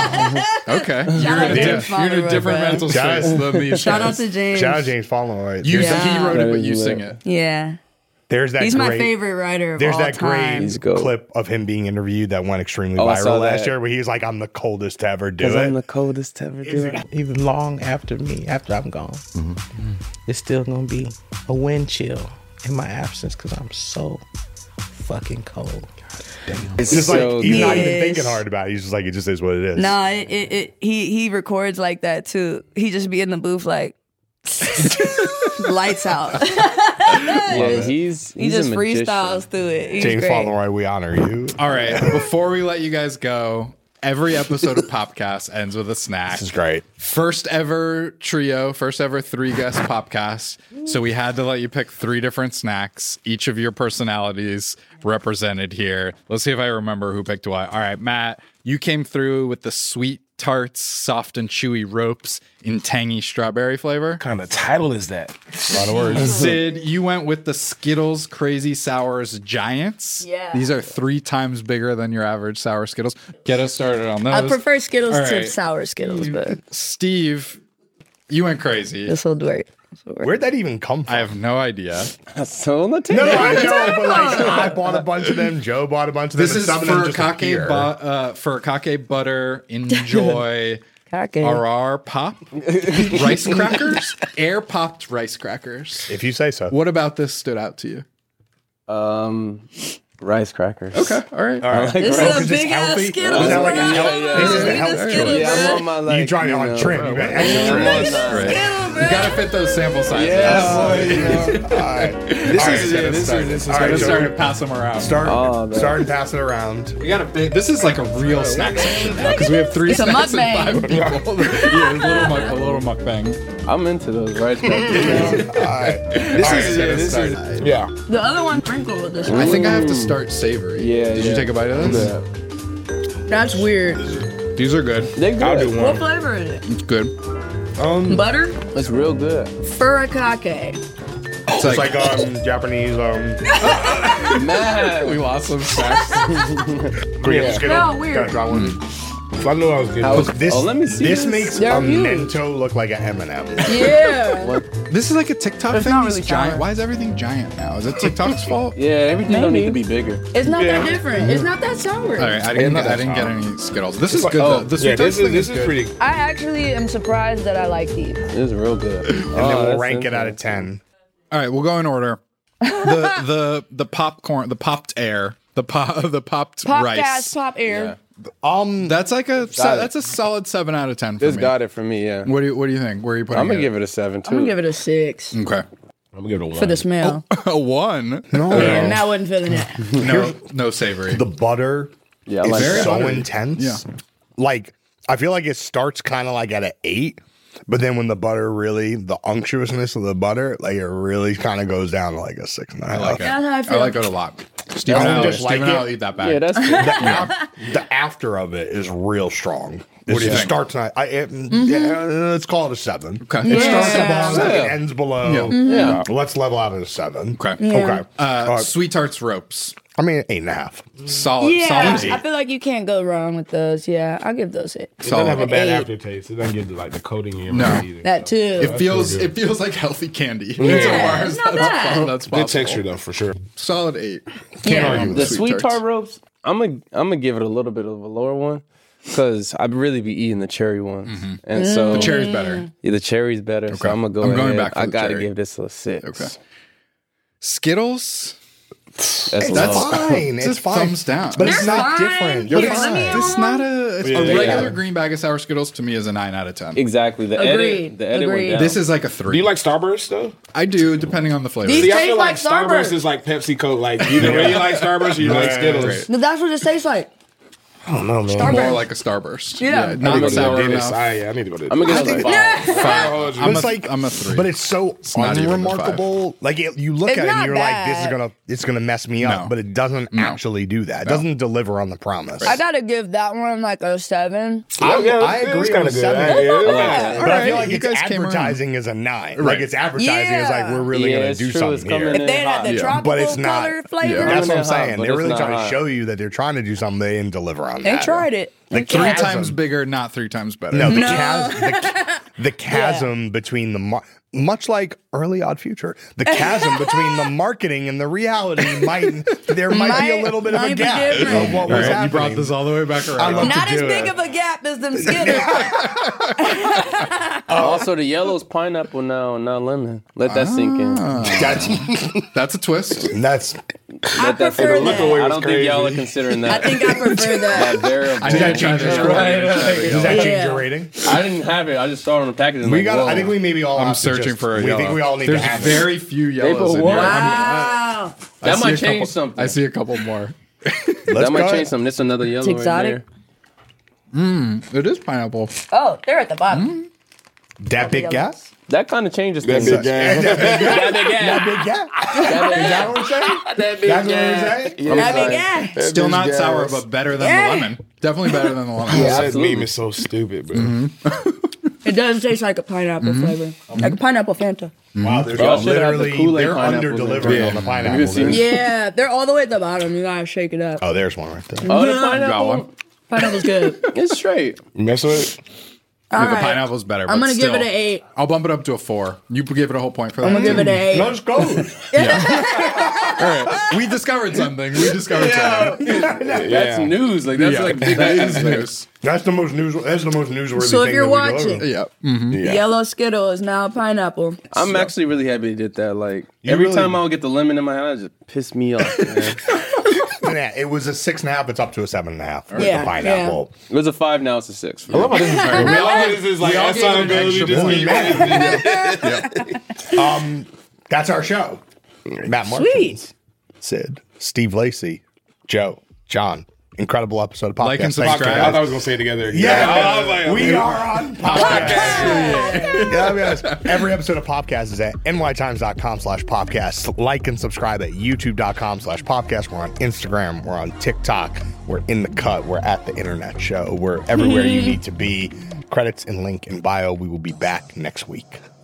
Speaker 11: You're
Speaker 13: out
Speaker 11: in
Speaker 13: to
Speaker 11: a
Speaker 13: James Fauntleroy,
Speaker 11: different
Speaker 13: bro.
Speaker 11: mental space than these
Speaker 13: Shout out
Speaker 11: guys.
Speaker 13: to James.
Speaker 7: Shout out James Fauntleroy.
Speaker 11: He
Speaker 13: Yeah.
Speaker 11: wrote it, but you sing it.
Speaker 13: Yeah.
Speaker 7: There's that
Speaker 13: He's
Speaker 7: great,
Speaker 13: my favorite writer of
Speaker 7: There's
Speaker 13: all
Speaker 7: that
Speaker 13: time.
Speaker 7: great
Speaker 12: He's goat.
Speaker 7: clip of him being interviewed that went extremely
Speaker 12: Oh, I saw
Speaker 7: viral last
Speaker 12: that.
Speaker 7: year where he was like, I'm the coldest to ever do
Speaker 12: Because I'm
Speaker 7: it.
Speaker 12: the coldest to ever do it.
Speaker 18: Even long after I'm gone, it's still gonna be a wind chill in my absence because I'm so fucking cold.
Speaker 7: It's just like, he's not even
Speaker 13: Yes.
Speaker 7: thinking hard about it. He's just like, it just is what it is.
Speaker 13: Nah, he records like that too. He just be in the booth like lights out.
Speaker 12: Yeah, he's
Speaker 13: he just
Speaker 12: a magician.
Speaker 13: freestyles through it. He's
Speaker 7: James
Speaker 13: great.
Speaker 7: Fauntleroy, we honor you.
Speaker 11: All right. Before we let you guys go, every episode of Popcast ends with a snack.
Speaker 7: This is great.
Speaker 11: First ever trio, first ever 3-guest Popcast. So we had to let you pick 3 different snacks, each of your personalities represented here. Let's see if I remember who picked what. All right, Matt, you came through with the sweet tarts, soft and chewy ropes in tangy strawberry flavor.
Speaker 1: what kind of title is that?
Speaker 7: A lot of words.
Speaker 11: Sid, you went with the Skittles Crazy Sours Giants.
Speaker 13: Yeah.
Speaker 11: These are 3 times bigger than your average sour Skittles. Get us started on those.
Speaker 13: I prefer Skittles
Speaker 11: All
Speaker 13: to
Speaker 11: right.
Speaker 13: sour Skittles, but
Speaker 11: Steve, you went crazy.
Speaker 13: this will work.
Speaker 7: Where'd that even come from?
Speaker 11: I have no idea.
Speaker 12: So on the table.
Speaker 7: No, I know, but like, I bought a bunch of them. Joe bought a bunch of them.
Speaker 11: This
Speaker 7: and
Speaker 11: is
Speaker 7: some of them just appear.
Speaker 11: furikake butter. Enjoy.
Speaker 13: Kake.
Speaker 11: RR pop rice crackers, air popped rice crackers.
Speaker 7: If you say so.
Speaker 11: What about this stood out to you?
Speaker 12: Rice crackers.
Speaker 11: Okay, all right.
Speaker 7: All right.
Speaker 13: This
Speaker 7: Because
Speaker 13: is a
Speaker 7: it's
Speaker 13: big ass
Speaker 7: healthy.
Speaker 13: Skittles.
Speaker 7: Is that like a
Speaker 13: bro.
Speaker 7: health? This is the health
Speaker 13: Skittles,
Speaker 7: choice.
Speaker 12: Yeah, I'm on my like.
Speaker 7: You trying to on trim. You got extra trim.
Speaker 11: Right. You gotta fit those sample sizes.
Speaker 7: All right.
Speaker 12: This is it. This is
Speaker 7: All right,
Speaker 11: Let's
Speaker 7: so
Speaker 11: start to pass them around.
Speaker 7: start
Speaker 12: man.
Speaker 7: and pass it around.
Speaker 11: We got a big. This is like a real snack section now because we have 3
Speaker 13: It's a
Speaker 11: snacks
Speaker 13: mukbang.
Speaker 11: and 5 people. Yeah, a little mukbang.
Speaker 12: I'm into those rice crackers.
Speaker 7: All right.
Speaker 12: This is it. This is
Speaker 1: Yeah.
Speaker 13: The other one sprinkled with this one.
Speaker 11: I think I have to start savory.
Speaker 12: Yeah,
Speaker 11: Did you
Speaker 12: yeah.
Speaker 11: take a bite of this?
Speaker 12: Yeah.
Speaker 13: That's weird.
Speaker 11: These are good.
Speaker 12: They're good.
Speaker 7: I'll do
Speaker 13: What
Speaker 7: one.
Speaker 13: flavor is it?
Speaker 11: It's good.
Speaker 13: Butter?
Speaker 12: It's real good.
Speaker 13: Furikake.
Speaker 11: It's
Speaker 7: It's like Japanese.
Speaker 12: Man.
Speaker 11: we lost some snacks.
Speaker 7: Korean Skittle.
Speaker 13: No, weird.
Speaker 7: Gotta draw one.
Speaker 1: If I knew I was getting
Speaker 12: let me see
Speaker 7: This makes
Speaker 13: They're
Speaker 7: a
Speaker 13: huge.
Speaker 7: Mento look like an M&M.
Speaker 13: Yeah.
Speaker 11: This is like a TikTok
Speaker 13: It's
Speaker 11: thing.
Speaker 13: not
Speaker 11: These
Speaker 13: really
Speaker 11: giant.
Speaker 13: sour.
Speaker 11: Why is everything giant now? Is it TikTok's fault?
Speaker 12: Yeah, everything don't need to be bigger.
Speaker 13: It's not that different. It's not that sour.
Speaker 11: All right, I didn't get any Skittles. This is good though. The sweet tarts thing
Speaker 1: this
Speaker 11: is
Speaker 1: is
Speaker 11: good.
Speaker 1: pretty.
Speaker 13: I actually am surprised that I like these.
Speaker 12: This is real good.
Speaker 7: And then we'll rank it out of 10.
Speaker 11: All right, we'll go in order. The popcorn, the popped air, the popped
Speaker 13: Pop
Speaker 11: rice.
Speaker 13: gas, pop air.
Speaker 11: That's like that's a solid 7 out of 10 for
Speaker 12: This
Speaker 11: me.
Speaker 12: got it for me, yeah.
Speaker 11: What do you think? Where are you putting
Speaker 12: I'm gonna
Speaker 11: it?
Speaker 12: give it a 7 too.
Speaker 13: I'm gonna give it a 6
Speaker 11: Okay.
Speaker 1: I'm gonna give it a 1.
Speaker 13: for the smell.
Speaker 11: A 1?
Speaker 7: No.
Speaker 13: Yeah, Matt wasn't feeling it.
Speaker 11: No savory.
Speaker 7: The butter
Speaker 12: Yeah, I
Speaker 7: is
Speaker 12: like that.
Speaker 7: so
Speaker 11: buttery.
Speaker 7: intense.
Speaker 11: Yeah.
Speaker 7: Like, I feel like it starts kind of like at an 8, but then when the butter really, the unctuousness of the butter, like it really kind of goes down to like a 6.5.
Speaker 11: I like it.
Speaker 13: That's how I
Speaker 11: I
Speaker 13: feel.
Speaker 11: like it a lot. Steven
Speaker 7: don't
Speaker 11: and
Speaker 7: just like it.
Speaker 11: I'll eat that back.
Speaker 12: Yeah, that's good.
Speaker 7: The after of it is real strong.
Speaker 11: What do you
Speaker 7: It
Speaker 11: think?
Speaker 7: starts at, yeah, let's call it a 7.
Speaker 11: Okay.
Speaker 7: It starts
Speaker 13: Yeah.
Speaker 7: above, it ends below.
Speaker 12: Yeah.
Speaker 7: Let's level out at a 7.
Speaker 11: Okay.
Speaker 7: Okay.
Speaker 11: Sweet tarts ropes.
Speaker 7: I mean, 8.5.
Speaker 11: Solid.
Speaker 13: Yeah,
Speaker 11: Solid
Speaker 13: I
Speaker 11: 8.
Speaker 13: feel like you can't go wrong with those. Yeah, I'll give those 8.
Speaker 1: It doesn't have a bad
Speaker 13: 8.
Speaker 1: aftertaste. It doesn't get the coating in your
Speaker 11: No.
Speaker 1: mouth either.
Speaker 13: That too.
Speaker 11: It feels
Speaker 1: pretty good.
Speaker 11: like healthy candy.
Speaker 13: Yeah,
Speaker 11: As far as
Speaker 13: it's not bad.
Speaker 11: that's
Speaker 1: Good
Speaker 11: possible.
Speaker 1: texture though, for sure.
Speaker 11: Solid 8.
Speaker 7: Can't argue with
Speaker 12: The
Speaker 7: it.
Speaker 12: sweet tart ropes, I'm gonna give it a little bit of a lower one because I'd really be eating the cherry ones, and so
Speaker 11: The cherry's better.
Speaker 12: yeah, the cherry's better. So
Speaker 11: Okay.
Speaker 12: I'm gonna go.
Speaker 11: I'm going
Speaker 12: ahead.
Speaker 11: back for
Speaker 12: I
Speaker 11: the
Speaker 12: gotta
Speaker 11: cherry.
Speaker 12: give this a 6.
Speaker 11: Okay. Skittles.
Speaker 12: That's
Speaker 7: It's
Speaker 12: low.
Speaker 7: fine.
Speaker 11: It's
Speaker 7: It's fine.
Speaker 11: thumbs down.
Speaker 7: But it's
Speaker 13: They're
Speaker 7: not
Speaker 13: fine.
Speaker 7: different.
Speaker 13: You're
Speaker 7: They're
Speaker 13: fine.
Speaker 7: fine.
Speaker 11: It's not a
Speaker 1: Yeah,
Speaker 11: regular
Speaker 1: yeah.
Speaker 11: green bag of sour Skittles to me is a 9 out of 10.
Speaker 12: Exactly. The
Speaker 13: Agreed.
Speaker 12: edit went
Speaker 13: Agreed.
Speaker 12: down.
Speaker 11: This is like a 3.
Speaker 1: Do you like Starburst though?
Speaker 11: I do, depending on the flavor.
Speaker 13: These
Speaker 1: See, I
Speaker 13: taste
Speaker 1: feel like
Speaker 13: like
Speaker 1: Starburst
Speaker 13: Starburst.
Speaker 1: is like Pepsi Coke. Like either way you like Starburst or you like Skittles.
Speaker 13: No, that's what it tastes like.
Speaker 1: I don't know, man.
Speaker 13: Starburst.
Speaker 11: More like a Starburst.
Speaker 13: Yeah.
Speaker 1: I need to
Speaker 11: Not
Speaker 1: go to
Speaker 11: sour
Speaker 1: the dentist.
Speaker 11: enough.
Speaker 1: I need to go to the
Speaker 12: I'm gonna
Speaker 1: dentist.
Speaker 12: give it a 5.
Speaker 11: I'm
Speaker 7: It's
Speaker 11: a,
Speaker 7: like-
Speaker 11: I'm a 3.
Speaker 7: But it's so
Speaker 11: not even a
Speaker 7: unremarkable. Like you look
Speaker 13: It's
Speaker 7: at it and
Speaker 13: not
Speaker 7: you're like, this is
Speaker 13: bad.
Speaker 7: it's gonna mess me up.
Speaker 11: No.
Speaker 7: But it doesn't actually do that. It doesn't deliver on the promise.
Speaker 13: I gotta give that one like a 7.
Speaker 7: I
Speaker 1: it's
Speaker 7: agree
Speaker 1: kinda
Speaker 7: on
Speaker 1: good.
Speaker 7: 7.
Speaker 1: Yeah, yeah.
Speaker 12: I like that.
Speaker 7: But I feel
Speaker 11: Alright,
Speaker 7: like
Speaker 11: you
Speaker 7: it's
Speaker 11: guys came around.
Speaker 7: advertising as a 9.
Speaker 11: Right.
Speaker 7: Like it's advertising as like
Speaker 13: Yeah.
Speaker 7: we're really
Speaker 12: Yeah,
Speaker 7: gonna
Speaker 12: it's
Speaker 7: do
Speaker 12: true. It's
Speaker 7: something here.
Speaker 12: coming
Speaker 13: If they had the
Speaker 12: Yeah.
Speaker 13: tropical
Speaker 7: But it's not.
Speaker 13: color flavor,
Speaker 11: Yeah.
Speaker 7: That's what I'm
Speaker 12: Coming in hot,
Speaker 7: saying.
Speaker 12: but
Speaker 7: They're
Speaker 12: it's
Speaker 7: really
Speaker 12: not
Speaker 7: trying to
Speaker 12: hot.
Speaker 7: show you that they're trying to do something. They didn't deliver on
Speaker 13: they
Speaker 7: that.
Speaker 13: tried it.
Speaker 7: The
Speaker 13: They tried
Speaker 11: 3
Speaker 13: it.
Speaker 7: chasm-
Speaker 11: times bigger, not 3 times better.
Speaker 7: No,
Speaker 13: No.
Speaker 7: the chasm between the much like early Odd Future, the chasm between the marketing and the reality might be a little bit of a
Speaker 13: might be
Speaker 7: gap
Speaker 13: different.
Speaker 7: of what was
Speaker 11: Alright, you
Speaker 7: happening.
Speaker 11: brought this all the way back
Speaker 7: I
Speaker 11: around.
Speaker 7: love
Speaker 13: Not
Speaker 7: to
Speaker 13: as
Speaker 7: do
Speaker 13: big
Speaker 7: it.
Speaker 13: of a gap as them Skittles.
Speaker 12: Also, the yellow's pineapple now, not lemon. Let that sink in.
Speaker 11: That's a twist.
Speaker 7: That's
Speaker 13: I prefer
Speaker 12: I
Speaker 13: that.
Speaker 12: don't think y'all are considering
Speaker 13: I
Speaker 12: that.
Speaker 13: think I prefer
Speaker 12: that
Speaker 13: that.
Speaker 12: variable.
Speaker 11: I did try this.
Speaker 7: does that change
Speaker 13: Yeah.
Speaker 7: your rating?
Speaker 12: I didn't have it. I just saw it on the package.
Speaker 7: We got. I think we maybe all.
Speaker 11: I'm
Speaker 7: have to
Speaker 11: searching
Speaker 7: just-
Speaker 11: for a
Speaker 7: We
Speaker 11: yellow.
Speaker 7: think we all need
Speaker 11: There's
Speaker 7: to have
Speaker 11: very few yellows in
Speaker 12: what?
Speaker 11: here.
Speaker 13: Wow.
Speaker 11: I
Speaker 12: That
Speaker 11: see
Speaker 12: might
Speaker 11: a
Speaker 12: change
Speaker 11: couple-
Speaker 12: something.
Speaker 11: I see a couple more.
Speaker 12: That might change something. This another yellow.
Speaker 13: It's exotic.
Speaker 12: Right
Speaker 11: It is pineapple.
Speaker 13: Oh, they're at the bottom.
Speaker 7: that big gap.
Speaker 12: there. That kind of changes
Speaker 1: That
Speaker 12: things.
Speaker 1: big guy.
Speaker 12: That big gap.
Speaker 7: That big gap. Is that what we're saying?
Speaker 12: That big
Speaker 7: That's what we're
Speaker 12: gap.
Speaker 7: saying.
Speaker 12: Yeah.
Speaker 13: That big guy.
Speaker 11: Still not
Speaker 1: gas.
Speaker 11: sour, but better than
Speaker 13: Yeah.
Speaker 11: the lemon. Definitely better than the lemon.
Speaker 1: That
Speaker 12: absolutely.
Speaker 1: meme is so stupid, bro.
Speaker 13: It does taste like a pineapple flavor. Like a pineapple Fanta.
Speaker 7: Wow, there's
Speaker 12: Y'all should have the
Speaker 7: literally
Speaker 12: Kool-Aid
Speaker 7: they're
Speaker 12: pineapples
Speaker 7: under
Speaker 12: in
Speaker 7: delivering
Speaker 12: there.
Speaker 7: on the
Speaker 12: Have
Speaker 7: pineapple.
Speaker 12: you seen-
Speaker 13: Yeah, they're all the way at the bottom. You gotta shake it up.
Speaker 7: Oh, there's one right there.
Speaker 12: Oh, the
Speaker 13: Yeah.
Speaker 12: pineapple.
Speaker 11: Got one.
Speaker 13: Pineapple's good.
Speaker 12: It's straight.
Speaker 1: You mess with it?
Speaker 13: All
Speaker 11: The
Speaker 13: right.
Speaker 11: pineapple's better.
Speaker 13: I'm
Speaker 11: but
Speaker 13: gonna give
Speaker 11: still.
Speaker 13: it an 8.
Speaker 11: I'll bump it up to a 4. You give it a whole point for that.
Speaker 13: I'm gonna give it an 8.
Speaker 7: Let's go.
Speaker 11: All right. We discovered something. something.
Speaker 12: That's news. Like that's like big
Speaker 11: that
Speaker 12: news.
Speaker 11: is news.
Speaker 7: That's the most news. That's the most newsworthy
Speaker 13: So if
Speaker 7: thing
Speaker 13: you're
Speaker 7: that we
Speaker 13: watching-
Speaker 7: deliver.
Speaker 11: Yeah.
Speaker 13: Yellow Skittle is now pineapple.
Speaker 12: I'm actually really happy they did that. Like
Speaker 7: You
Speaker 12: every
Speaker 7: really-
Speaker 12: time I would get the lemon in my hand, it just pissed me off. Man.
Speaker 7: Yeah, it was a 6.5. It's up to a 7.5.
Speaker 13: Yeah,
Speaker 7: the pineapple.
Speaker 12: It was a 5. Now it's a 6.
Speaker 1: I love how this is. I love how this is like
Speaker 11: We all
Speaker 1: that's
Speaker 11: gave it
Speaker 1: not
Speaker 11: an
Speaker 1: ability
Speaker 11: extra
Speaker 1: just
Speaker 11: point.
Speaker 1: be
Speaker 7: That's our show. Matt Martin,
Speaker 13: Sweet.
Speaker 7: Sid, Steve Lacey, Joe, John. Incredible episode of podcast.
Speaker 11: Like and
Speaker 7: Thanks,
Speaker 11: subscribe.
Speaker 1: I
Speaker 7: guys.
Speaker 1: thought I was gonna say it together.
Speaker 7: Yeah,
Speaker 1: I was like,
Speaker 7: we are on podcast. Yeah, I'll be honest. Every episode of Popcast is at nytimes.com/popcast. Like and subscribe at youtube.com/popcast. We're on Instagram. We're on TikTok. We're in the cut. We're at the internet show. We're everywhere you need to be. Credits and link in bio. We will be back next week.